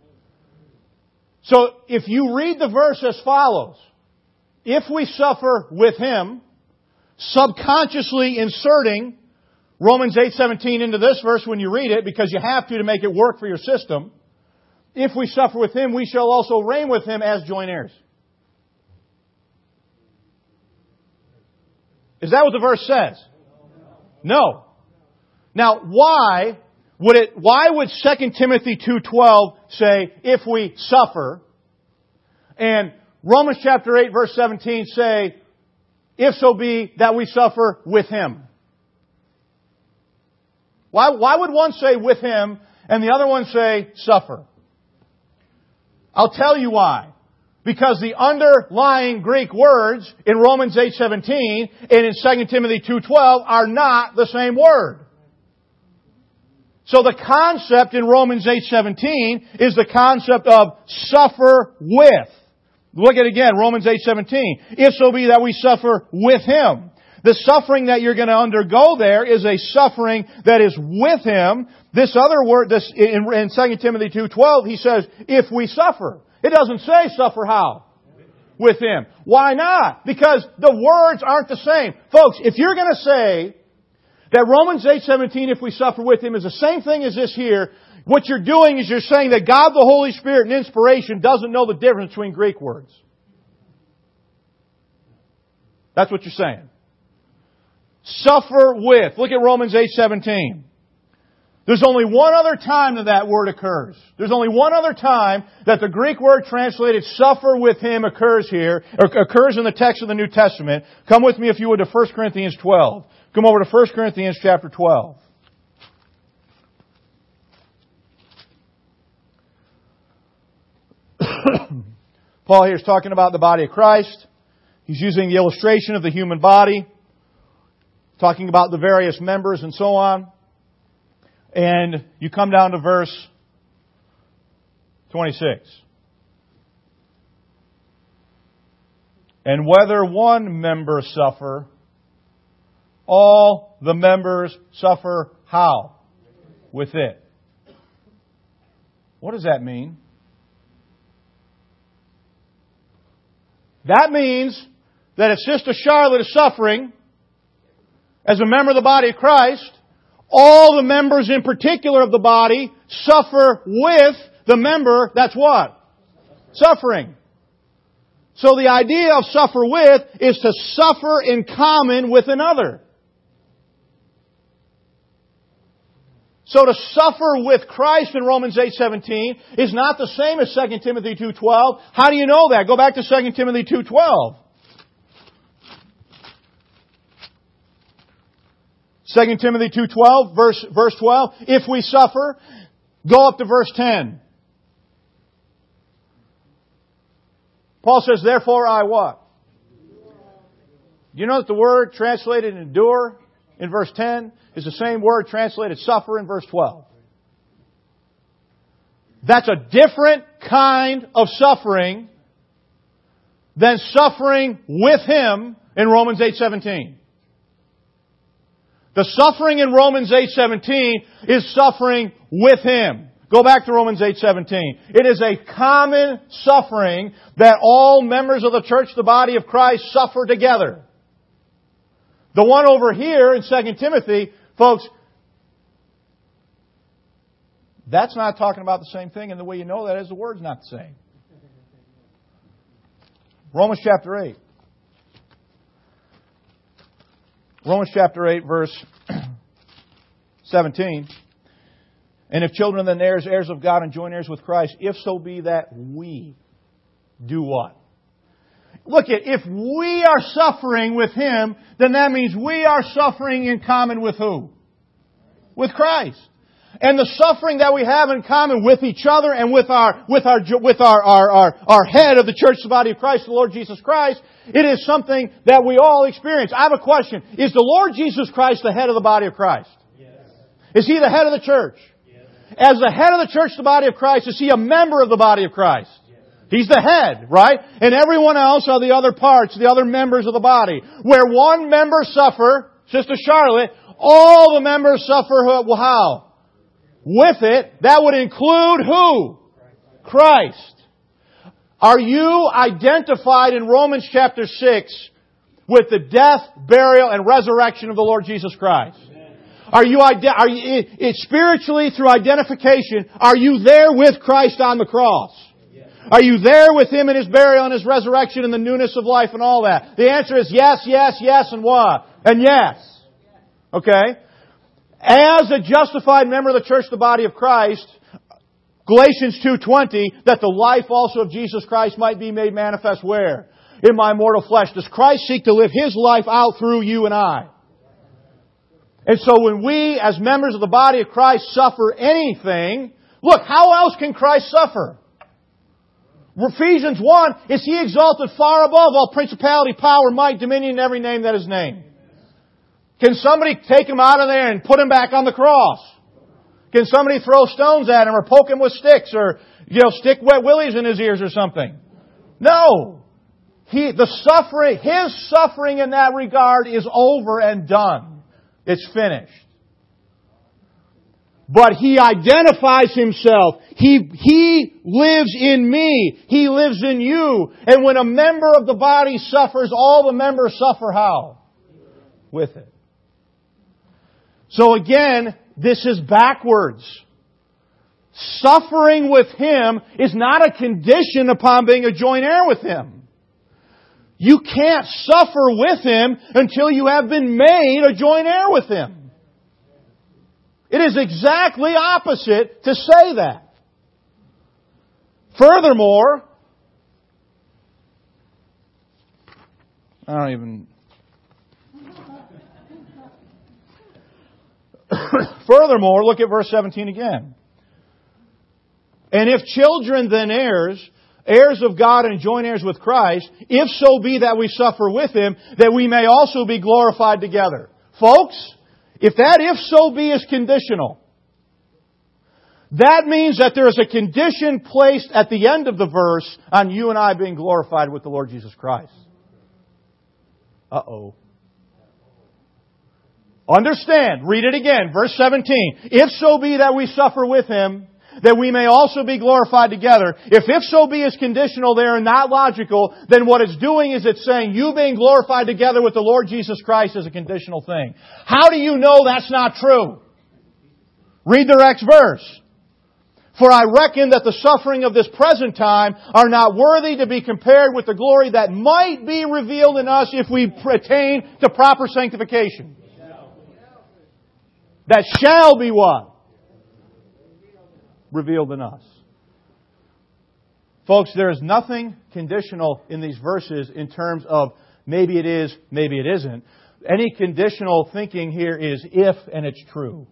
So, if you read the verse as follows, if we suffer with Him, subconsciously inserting Romans eight seventeen into this verse when you read it, because you have to to make it work for your system. If we suffer with Him, we shall also reign with Him as joint heirs. Is that what the verse says? No. Now, why would it, why would Second Timothy two twelve say, if we suffer, and Romans chapter eight verse seventeen say, if so be that we suffer with Him? Why, why would one say with Him and the other one say suffer? I'll tell you why. Because the underlying Greek words in Romans eight seventeen and in Second Timothy two twelve are not the same word. So the concept in Romans eight seventeen is the concept of suffer with. Look at it again, Romans eight seventeen. If so be that we suffer with Him. The suffering that you're going to undergo there is a suffering that is with Him. This other word, this in, in Second Timothy two twelve, he says, if we suffer. It doesn't say suffer how? With Him. Why not? Because the words aren't the same. Folks, if you're going to say that Romans eight seventeen, if we suffer with Him, is the same thing as this here, what you're doing is you're saying that God the Holy Spirit in inspiration doesn't know the difference between Greek words. That's what you're saying. Suffer with. Look at Romans eight seventeen. There's only one other time that that word occurs. There's only one other time that the Greek word translated suffer with Him occurs here, or occurs in the text of the New Testament. Come with me, if you would, to First Corinthians twelve. Come over to First Corinthians chapter twelve. Paul here is talking about the body of Christ. He's using the illustration of the human body, talking about the various members and so on. And you come down to verse twenty-six. And whether one member suffer, all the members suffer how? With it. What does that mean? That means that if Sister Charlotte is suffering as a member of the body of Christ, all the members in particular of the body suffer with the member that's what? Suffering. So the idea of suffer with is to suffer in common with another. So to suffer with Christ in Romans eight seventeen is not the same as Second Timothy two twelve. How do you know that? Go back to Second Timothy two twelve. Second Timothy two twelve, verse, verse twelve. If we suffer, go up to verse ten. Paul says, therefore I what? You know that the word translated endure in verse ten is the same word translated suffer in verse twelve. That's a different kind of suffering than suffering with Him in Romans eight seventeen. The suffering in Romans eight seventeen is suffering with Him. Go back to Romans eight seventeen. It is a common suffering that all members of the church, the body of Christ, suffer together. The one over here in Second Timothy, folks, that's not talking about the same thing, and the way you know that is the word's not the same. Romans chapter eight. Romans chapter eight, verse seventeen. And if children, then heirs, heirs of God and joint heirs with Christ, if so be that we do what? Look at, if we are suffering with Him, then that means we are suffering in common with who? With Christ. And the suffering that we have in common with each other and with our with our with our our, our, our head of the church, the body of Christ, the Lord Jesus Christ, it is something that we all experience. I have a question. Is the Lord Jesus Christ the head of the body of Christ? Yes. Is He the head of the church? Yes. As the head of the church, the body of Christ, is He a member of the body of Christ? Yes. He's the head, right? And everyone else are the other parts, the other members of the body. Where one member suffer, Sister Charlotte, all the members suffer how? With it, that would include who? Christ. Are you identified in Romans chapter six with the death, burial, and resurrection of the Lord Jesus Christ? Are you, ide- are you it, it, spiritually through identification, are you there with Christ on the cross? Are you there with Him in His burial and His resurrection and the newness of life and all that? The answer is yes, yes, yes, and what? And yes. Okay? As a justified member of the church, the body of Christ, Galatians two twenty, that the life also of Jesus Christ might be made manifest where? In my mortal flesh. Does Christ seek to live His life out through you and I? And so when we, as members of the body of Christ, suffer anything, look, how else can Christ suffer? Ephesians one, is He exalted far above all principality, power, might, dominion, and every name that is named. Can somebody take Him out of there and put Him back on the cross? Can somebody throw stones at Him or poke Him with sticks or, you know, stick wet willies in His ears or something? No. He, the suffering, His suffering in that regard is over and done. It's finished. But He identifies Himself. He, He lives in me. He lives in you. And when a member of the body suffers, all the members suffer how? With it. So again, this is backwards. Suffering with Him is not a condition upon being a joint heir with Him. You can't suffer with Him until you have been made a joint heir with Him. It is exactly opposite to say that. Furthermore, I don't even... Furthermore, look at verse seventeen again. And if children, then heirs, heirs of God and joint heirs with Christ, if so be that we suffer with Him, that we may also be glorified together. Folks, if that if so be is conditional, that means that there is a condition placed at the end of the verse on you and I being glorified with the Lord Jesus Christ. Uh-oh. Understand, read it again, verse seventeen. If so be that we suffer with Him, that we may also be glorified together. If if so be is conditional there and not logical, then what it's doing is it's saying you being glorified together with the Lord Jesus Christ is a conditional thing. How do you know that's not true? Read the next verse. For I reckon that the suffering of this present time are not worthy to be compared with the glory that might be revealed in us if we attain to proper sanctification. That shall be what? Revealed in us. Folks, there is nothing conditional in these verses in terms of maybe it is, maybe it isn't. Any conditional thinking here is if and it's true.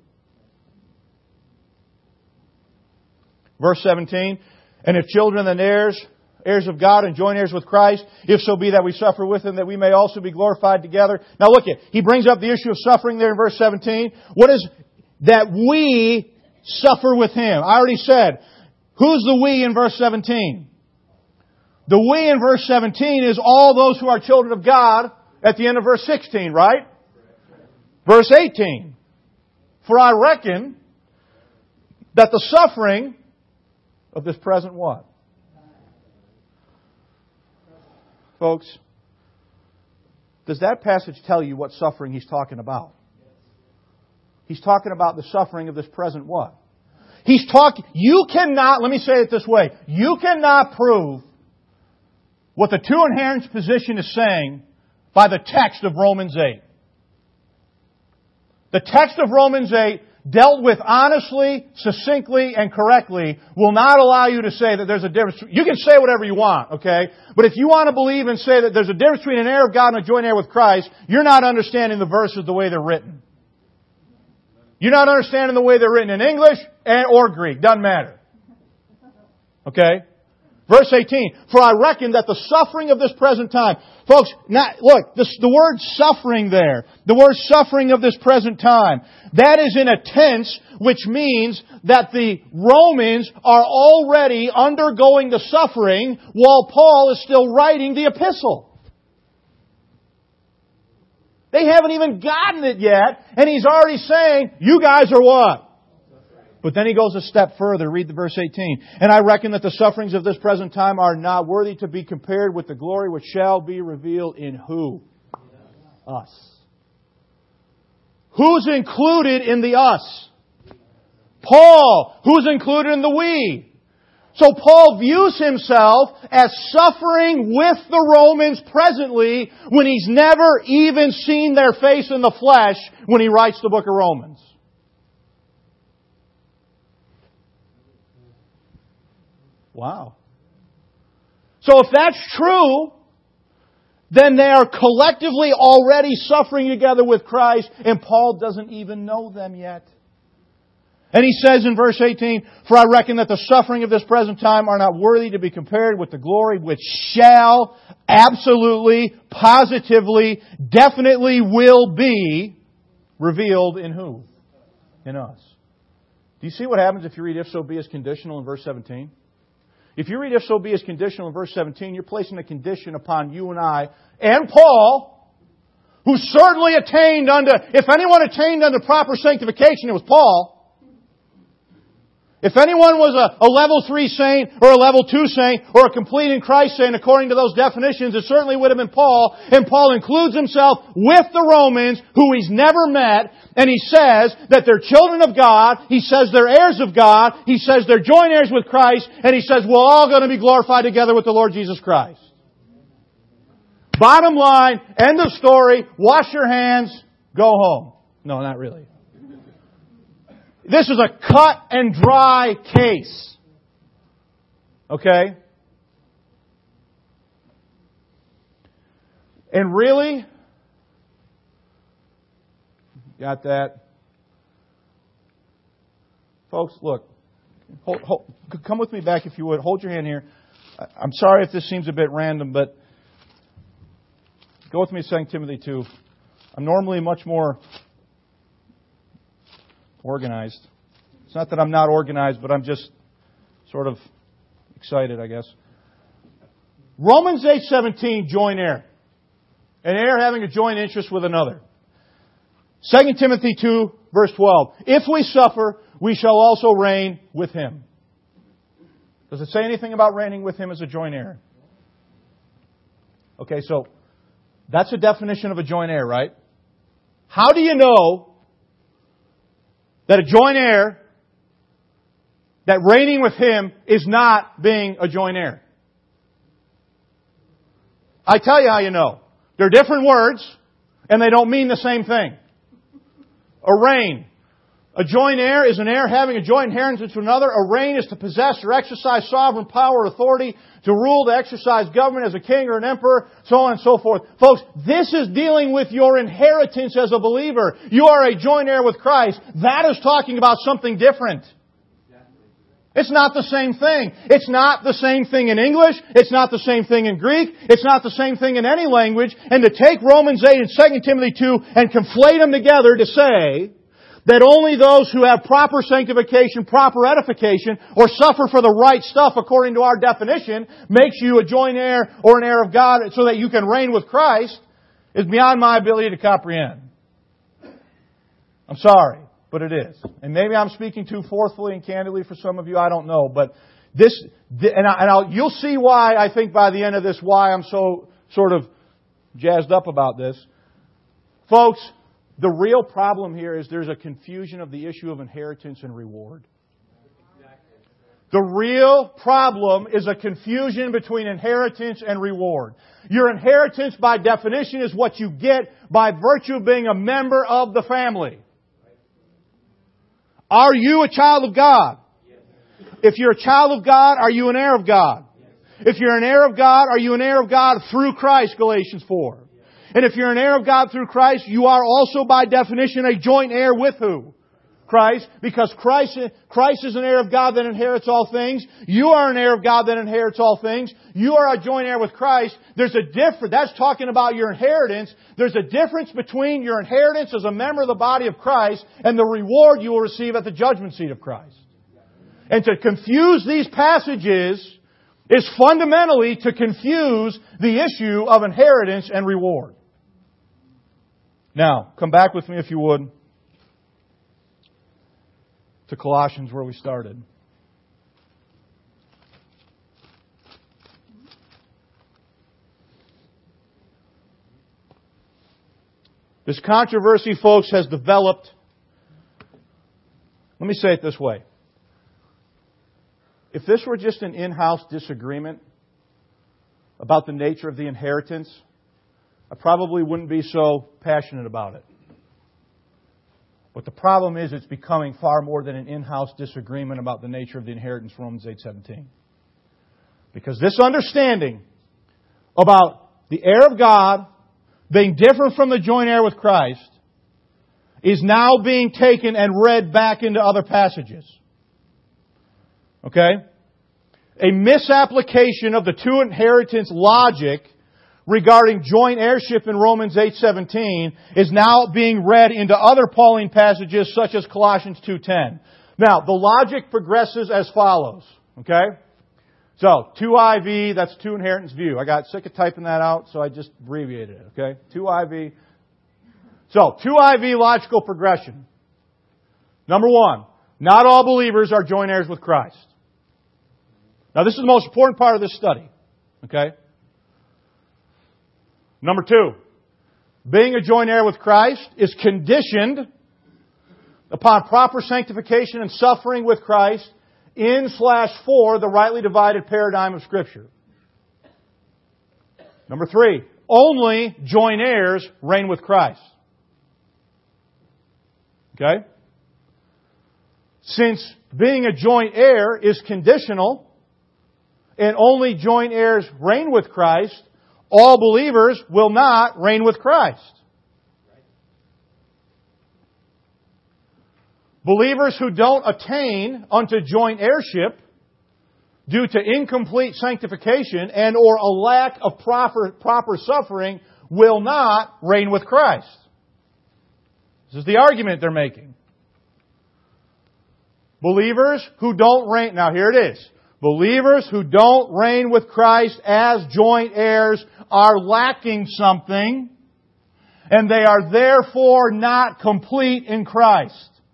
Verse seventeen, and if children then heirs, heirs of God and joint heirs with Christ, if so be that we suffer with Him, that we may also be glorified together. Now look at, he brings up the issue of suffering there in verse seventeen. What is that we suffer with Him? I already said, who's the we in verse seventeen? The we in verse seventeen is all those who are children of God at the end of verse sixteen, right? Verse eighteen. For I reckon that the suffering of this present what? Folks, does that passage tell you what suffering he's talking about? He's talking about the suffering of this present what? He's talking, you cannot, let me say it this way, you cannot prove what the two inherent position is saying by the text of Romans eight. The text of Romans eight, dealt with honestly, succinctly, and correctly, will not allow you to say that there's a difference. You can say whatever you want, okay? But if you want to believe and say that there's a difference between an heir of God and a joint heir with Christ, you're not understanding the verses the way they're written. You're not understanding the way they're written in English or Greek. Doesn't matter. Okay? Verse eighteen, for I reckon that the suffering of this present time, folks, not, look, this, the word suffering there, the word suffering of this present time, that is in a tense which means that the Romans are already undergoing the suffering while Paul is still writing the epistle. They haven't even gotten it yet, and he's already saying, you guys are what? But then he goes a step further. Read the verse eighteen. And I reckon that the sufferings of this present time are not worthy to be compared with the glory which shall be revealed in who? Us. Who's included in the us? Paul. Who's included in the we? So Paul views himself as suffering with the Romans presently when he's never even seen their face in the flesh when he writes the book of Romans. Wow. So if that's true, then they are collectively already suffering together with Christ, and Paul doesn't even know them yet. And he says in verse eighteen, "For I reckon that the suffering of this present time are not worthy to be compared with the glory which shall, absolutely, positively, definitely will be revealed in who? In us." Do you see what happens if you read "if so be" as conditional in verse seventeen? If you read "if so be" as conditional in verse seventeen, you're placing a condition upon you and I and Paul, who certainly attained unto, if anyone attained unto proper sanctification, it was Paul. If anyone was a, a level three saint or a level two saint or a complete in Christ saint according to those definitions, it certainly would have been Paul. And Paul includes himself with the Romans who he's never met. And he says that they're children of God. He says they're heirs of God. He says they're joint heirs with Christ. And he says we're all going to be glorified together with the Lord Jesus Christ. Bottom line, end of story, wash your hands, go home. No, not really. This is a cut and dry case. Okay? And really, got that? Folks, look, hold, hold, come with me back if you would. Hold your hand here. I'm sorry if this seems a bit random, but go with me to Second Timothy two. I'm normally much more organized. It's not that I'm not organized, but I'm just sort of excited, I guess. Romans eight seventeen, joint heir. An heir having a joint interest with another. Second Timothy two, verse twelve. If we suffer, we shall also reign with Him. Does it say anything about reigning with Him as a joint heir? Okay, so that's a definition of a joint heir, right? How do you know that a joint heir, that reigning with Him is not being a joint heir? I tell you how you know. They're different words, and they don't mean the same thing. A reign. A joint heir is an heir having a joint inheritance with another. A reign is to possess or exercise sovereign power or authority, to rule, to exercise government as a king or an emperor, so on and so forth. Folks, this is dealing with your inheritance as a believer. You are a joint heir with Christ. That is talking about something different. It's not the same thing. It's not the same thing in English. It's not the same thing in Greek. It's not the same thing in any language. And to take Romans eight and Second Timothy two and conflate them together to say that only those who have proper sanctification, proper edification, or suffer for the right stuff according to our definition makes you a joint heir or an heir of God so that you can reign with Christ is beyond my ability to comprehend. I'm sorry, but it is. And maybe I'm speaking too forcefully and candidly for some of you, I don't know. But this, and, I, and I'll, you'll see why, I think by the end of this, why I'm so sort of jazzed up about this. Folks, the real problem here is there's a confusion of the issue of inheritance and reward. The real problem is a confusion between inheritance and reward. Your inheritance, by definition, is what you get by virtue of being a member of the family. Are you a child of God? If you're a child of God, are you an heir of God? If you're an heir of God, are you an heir of God through Christ, Galatians four? And if you're an heir of God through Christ, you are also by definition a joint heir with who? Christ. Because Christ, Christ is an heir of God that inherits all things. You are an heir of God that inherits all things. You are a joint heir with Christ. There's a difference. That's talking about your inheritance. There's a difference between your inheritance as a member of the body of Christ and the reward you will receive at the judgment seat of Christ. And to confuse these passages is fundamentally to confuse the issue of inheritance and reward. Now, come back with me if you would to Colossians where we started. This controversy, folks, has developed. Let me say it this way. If this were just an in-house disagreement about the nature of the inheritance, I probably wouldn't be so passionate about it. But the problem is it's becoming far more than an in-house disagreement about the nature of the inheritance, Romans eight seventeen. Because this understanding about the heir of God being different from the joint heir with Christ is now being taken and read back into other passages. Okay? A misapplication of the two inheritance logic regarding joint heirship in Romans eight seventeen is now being read into other Pauline passages such as Colossians two ten. Now, the logic progresses as follows. Okay? So, two I V, that's two inheritance view. I got sick of typing that out, so I just abbreviated it. Okay? two I V. So, two I V logical progression. Number one, not all believers are joint heirs with Christ. Now, this is the most important part of this study. Okay? Number two, being a joint heir with Christ is conditioned upon proper sanctification and suffering with Christ in slash for the rightly divided paradigm of Scripture. Number three, only joint heirs reign with Christ. Okay? Since being a joint heir is conditional and only joint heirs reign with Christ, all believers will not reign with Christ. Believers who don't attain unto joint heirship due to incomplete sanctification and or a lack of proper, proper suffering will not reign with Christ. This is the argument they're making. Believers who don't reign... Now here it is. Believers who don't reign with Christ as joint heirs are lacking something, and they are therefore not complete in Christ.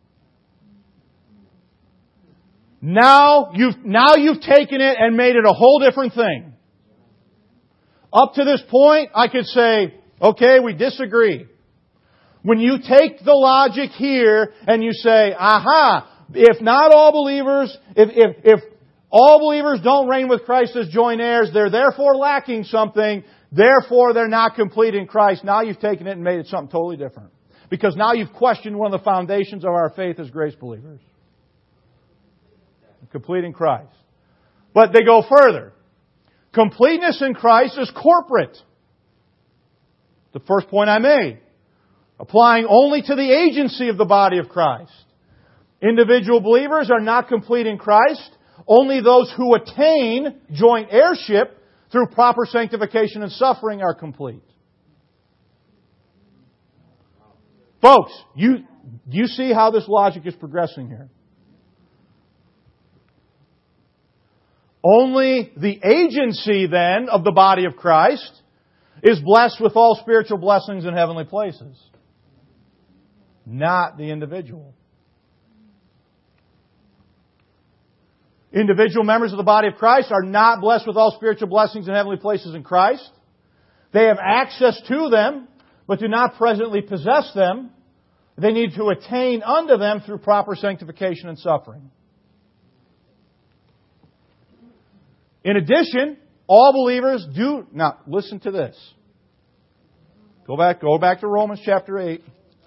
Now you've, now you've taken it and made it a whole different thing. Up to this point, I could say, okay, we disagree. When you take the logic here and you say, aha, if not all believers, if, if, if all believers don't reign with Christ as joint heirs, they're therefore lacking something, therefore they're not complete in Christ. Now you've taken it and made it something totally different. Because now you've questioned one of the foundations of our faith as grace believers. Complete in Christ. But they go further. Completeness in Christ is corporate. The first point I made. Applying only to the agency of the body of Christ. Individual believers are not complete in Christ. Only those who attain joint heirship through proper sanctification and suffering are complete. Folks, you, you see how this logic is progressing here? Only the agency, then, of the body of Christ is blessed with all spiritual blessings in heavenly places. Not the individual. Individual members of the body of Christ are not blessed with all spiritual blessings in heavenly places in Christ. They have access to them, but do not presently possess them. They need to attain unto them through proper sanctification and suffering. In addition, all believers do... Now, listen to this. Go back, go back to Romans chapter eight.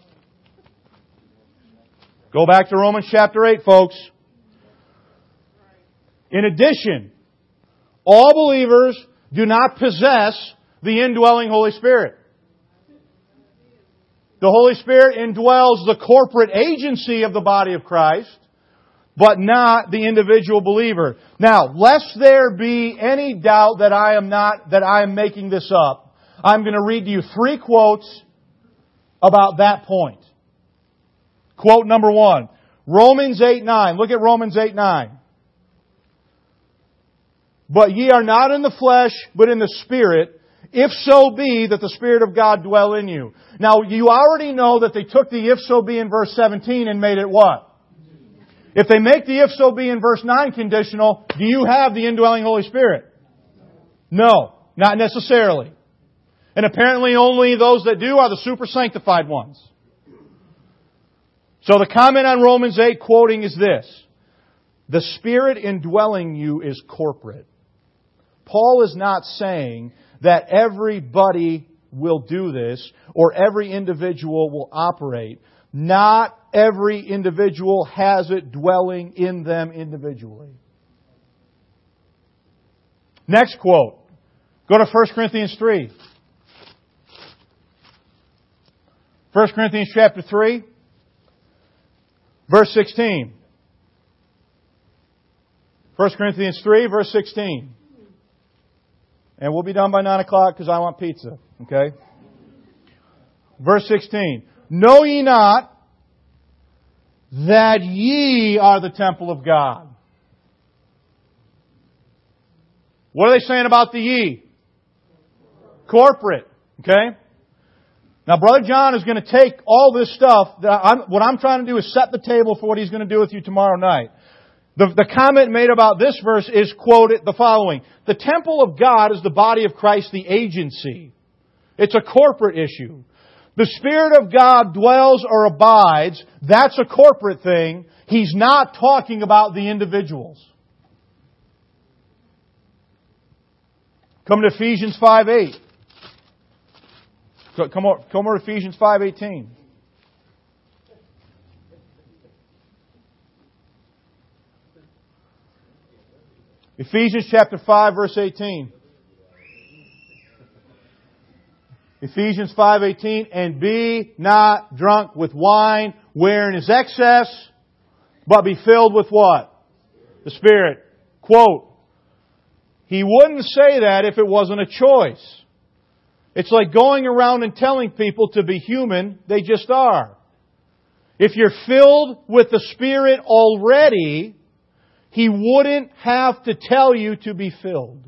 Go back to Romans chapter eight, folks. In addition, all believers do not possess the indwelling Holy Spirit. The Holy Spirit indwells the corporate agency of the body of Christ, but not the individual believer. Now, lest there be any doubt that I am not, that I am making this up, I'm going to read to you three quotes about that point. Quote number one, Romans eight nine. Look at Romans eight nine. But ye are not in the flesh, but in the Spirit, if so be that the Spirit of God dwell in you. Now, you already know that they took the if so be in verse seventeen and made it what? If they make the if so be in verse nine conditional, do you have the indwelling Holy Spirit? No, not necessarily. And apparently only those that do are the super sanctified ones. So the comment on Romans eight quoting is this: the Spirit indwelling you is corporate. Paul is not saying that everybody will do this or every individual will operate. Not every individual has it dwelling in them individually. Next quote. Go to First Corinthians three. First Corinthians chapter three, verse sixteen. First Corinthians three, verse sixteen. And we'll be done by nine o'clock because I want pizza. Okay? Verse sixteen. Know ye not that ye are the temple of God? What are they saying about the ye? Corporate. Okay? Now, Brother John is going to take all this stuff. That I'm, what I'm trying to do is set the table for what he's going to do with you tomorrow night. The, the comment made about this verse is quoted the following: the temple of God is the body of Christ, the agency. It's a corporate issue. The Spirit of God dwells or abides. That's a corporate thing. He's not talking about the individuals. Come to Ephesians five eight. Come over, come over to Ephesians five eighteen. Ephesians chapter five, verse eighteen. Ephesians five eighteen. And be not drunk with wine, wherein is excess, but be filled with what? The Spirit. Quote. He wouldn't say that if it wasn't a choice. It's like going around and telling people to be human. They just are. If you're filled with the Spirit already, He wouldn't have to tell you to be filled.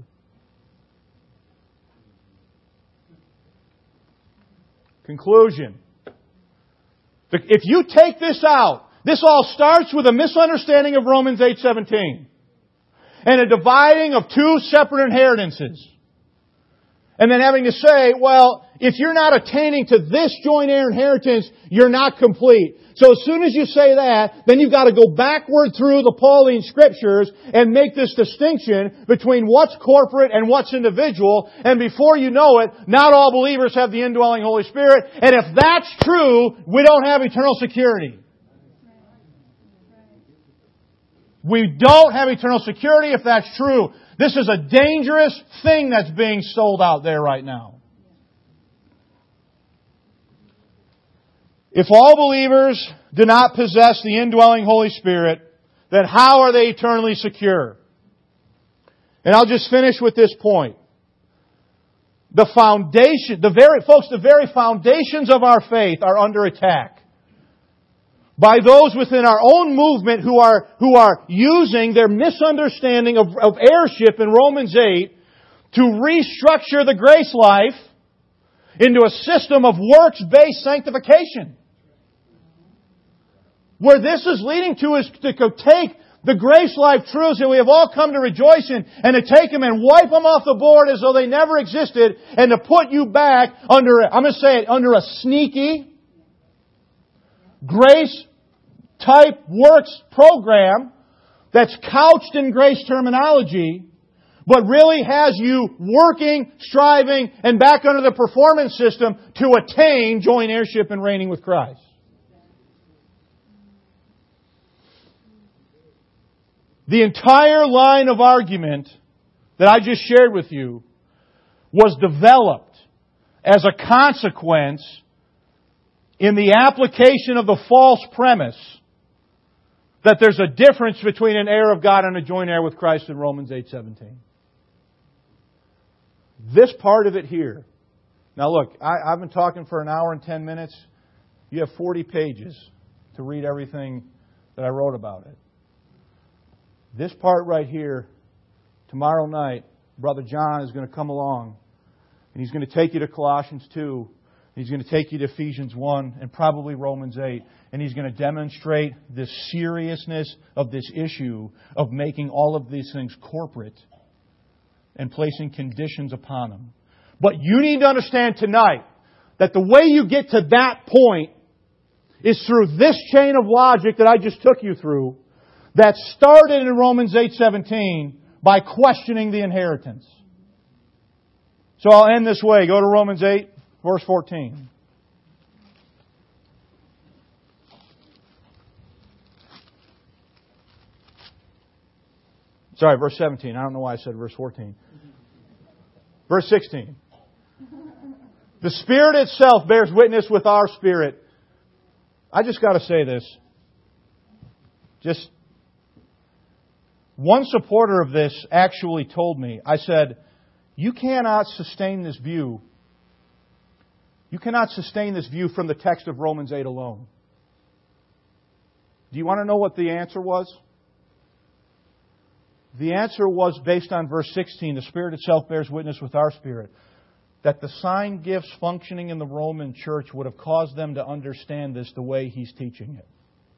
Conclusion. If you take this out, this all starts with a misunderstanding of Romans eight seventeen. And a dividing of two separate inheritances. And then having to say, well, if you're not attaining to this joint heir inheritance, you're not complete. So as soon as you say that, then you've got to go backward through the Pauline Scriptures and make this distinction between what's corporate and what's individual. And before you know it, not all believers have the indwelling Holy Spirit. And if that's true, we don't have eternal security. We don't have eternal security if that's true. This is a dangerous thing that's being sold out there right now. If all believers do not possess the indwelling Holy Spirit, then how are they eternally secure? And I'll just finish with this point. The foundation, the very, folks, the very foundations of our faith are under attack by those within our own movement who are, who are using their misunderstanding of, of heirship in Romans eight to restructure the grace life into a system of works-based sanctification. Where this is leading to is to take the grace life truths that we have all come to rejoice in and to take them and wipe them off the board as though they never existed and to put you back under, I'm going to say it, under a sneaky grace type works program that's couched in grace terminology, but really has you working, striving, and back under the performance system to attain joint heirship and reigning with Christ. The entire line of argument that I just shared with you was developed as a consequence in the application of the false premise that there's a difference between an heir of God and a joint heir with Christ in Romans eight seventeen. This part of it here. Now look, I, I've been talking for an hour and ten minutes. You have forty pages to read everything that I wrote about it. This part right here, tomorrow night, Brother John is going to come along and he's going to take you to Colossians two. He's going to take you to Ephesians one and probably Romans eight. And he's going to demonstrate the seriousness of this issue of making all of these things corporate and placing conditions upon them. But you need to understand tonight that the way you get to that point is through this chain of logic that I just took you through that started in Romans eight seventeen by questioning the inheritance. So I'll end this way. Go to Romans eight, verse fourteen. Sorry, verse seventeen. I don't know why I said verse fourteen. Verse sixteen. The Spirit itself bears witness with our spirit. I just got to say this. Just one supporter of this actually told me, I said, you cannot sustain this view. You cannot sustain this view from the text of Romans eight alone. Do you want to know what the answer was? The answer was based on verse sixteen. The Spirit itself bears witness with our spirit that the sign gifts functioning in the Roman church would have caused them to understand this the way he's teaching it.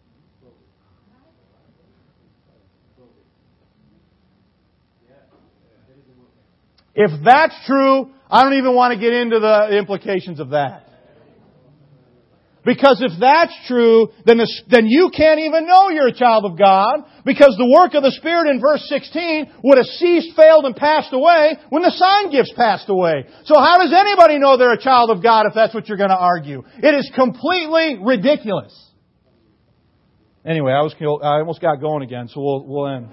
If that's true, I don't even want to get into the implications of that. Because if that's true, then, the, then you can't even know you're a child of God, because the work of the Spirit in verse sixteen would have ceased, failed, and passed away when the sign gifts passed away. So how does anybody know they're a child of God if that's what you're going to argue? It is completely ridiculous. Anyway, I was I almost got going again, so we'll, we'll end.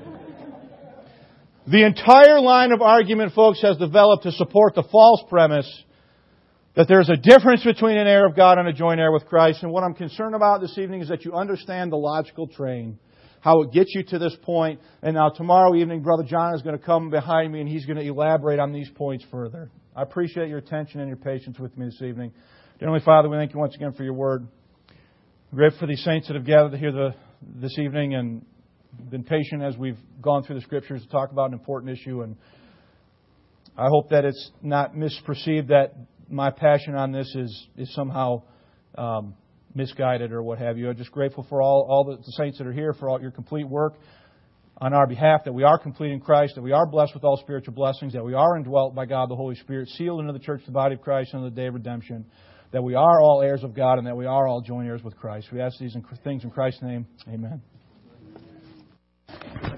The entire line of argument, folks, has developed to support the false premise that there's a difference between an heir of God and a joint heir with Christ. And what I'm concerned about this evening is that you understand the logical train, how it gets you to this point. And now tomorrow evening, Brother John is going to come behind me and he's going to elaborate on these points further. I appreciate your attention and your patience with me this evening. Dear Heavenly Father, we thank you once again for your word. We're grateful for these saints that have gathered here the, this evening and been patient as we've gone through the Scriptures to talk about an important issue. And I hope that it's not misperceived that my passion on this is is somehow um, misguided or what have you. I'm just grateful for all, all the saints that are here, for all your complete work on our behalf, that we are complete in Christ, that we are blessed with all spiritual blessings, that we are indwelt by God the Holy Spirit, sealed into the church, the body of Christ, on the day of redemption, that we are all heirs of God, and that we are all joint heirs with Christ. We ask these things in Christ's name. Amen.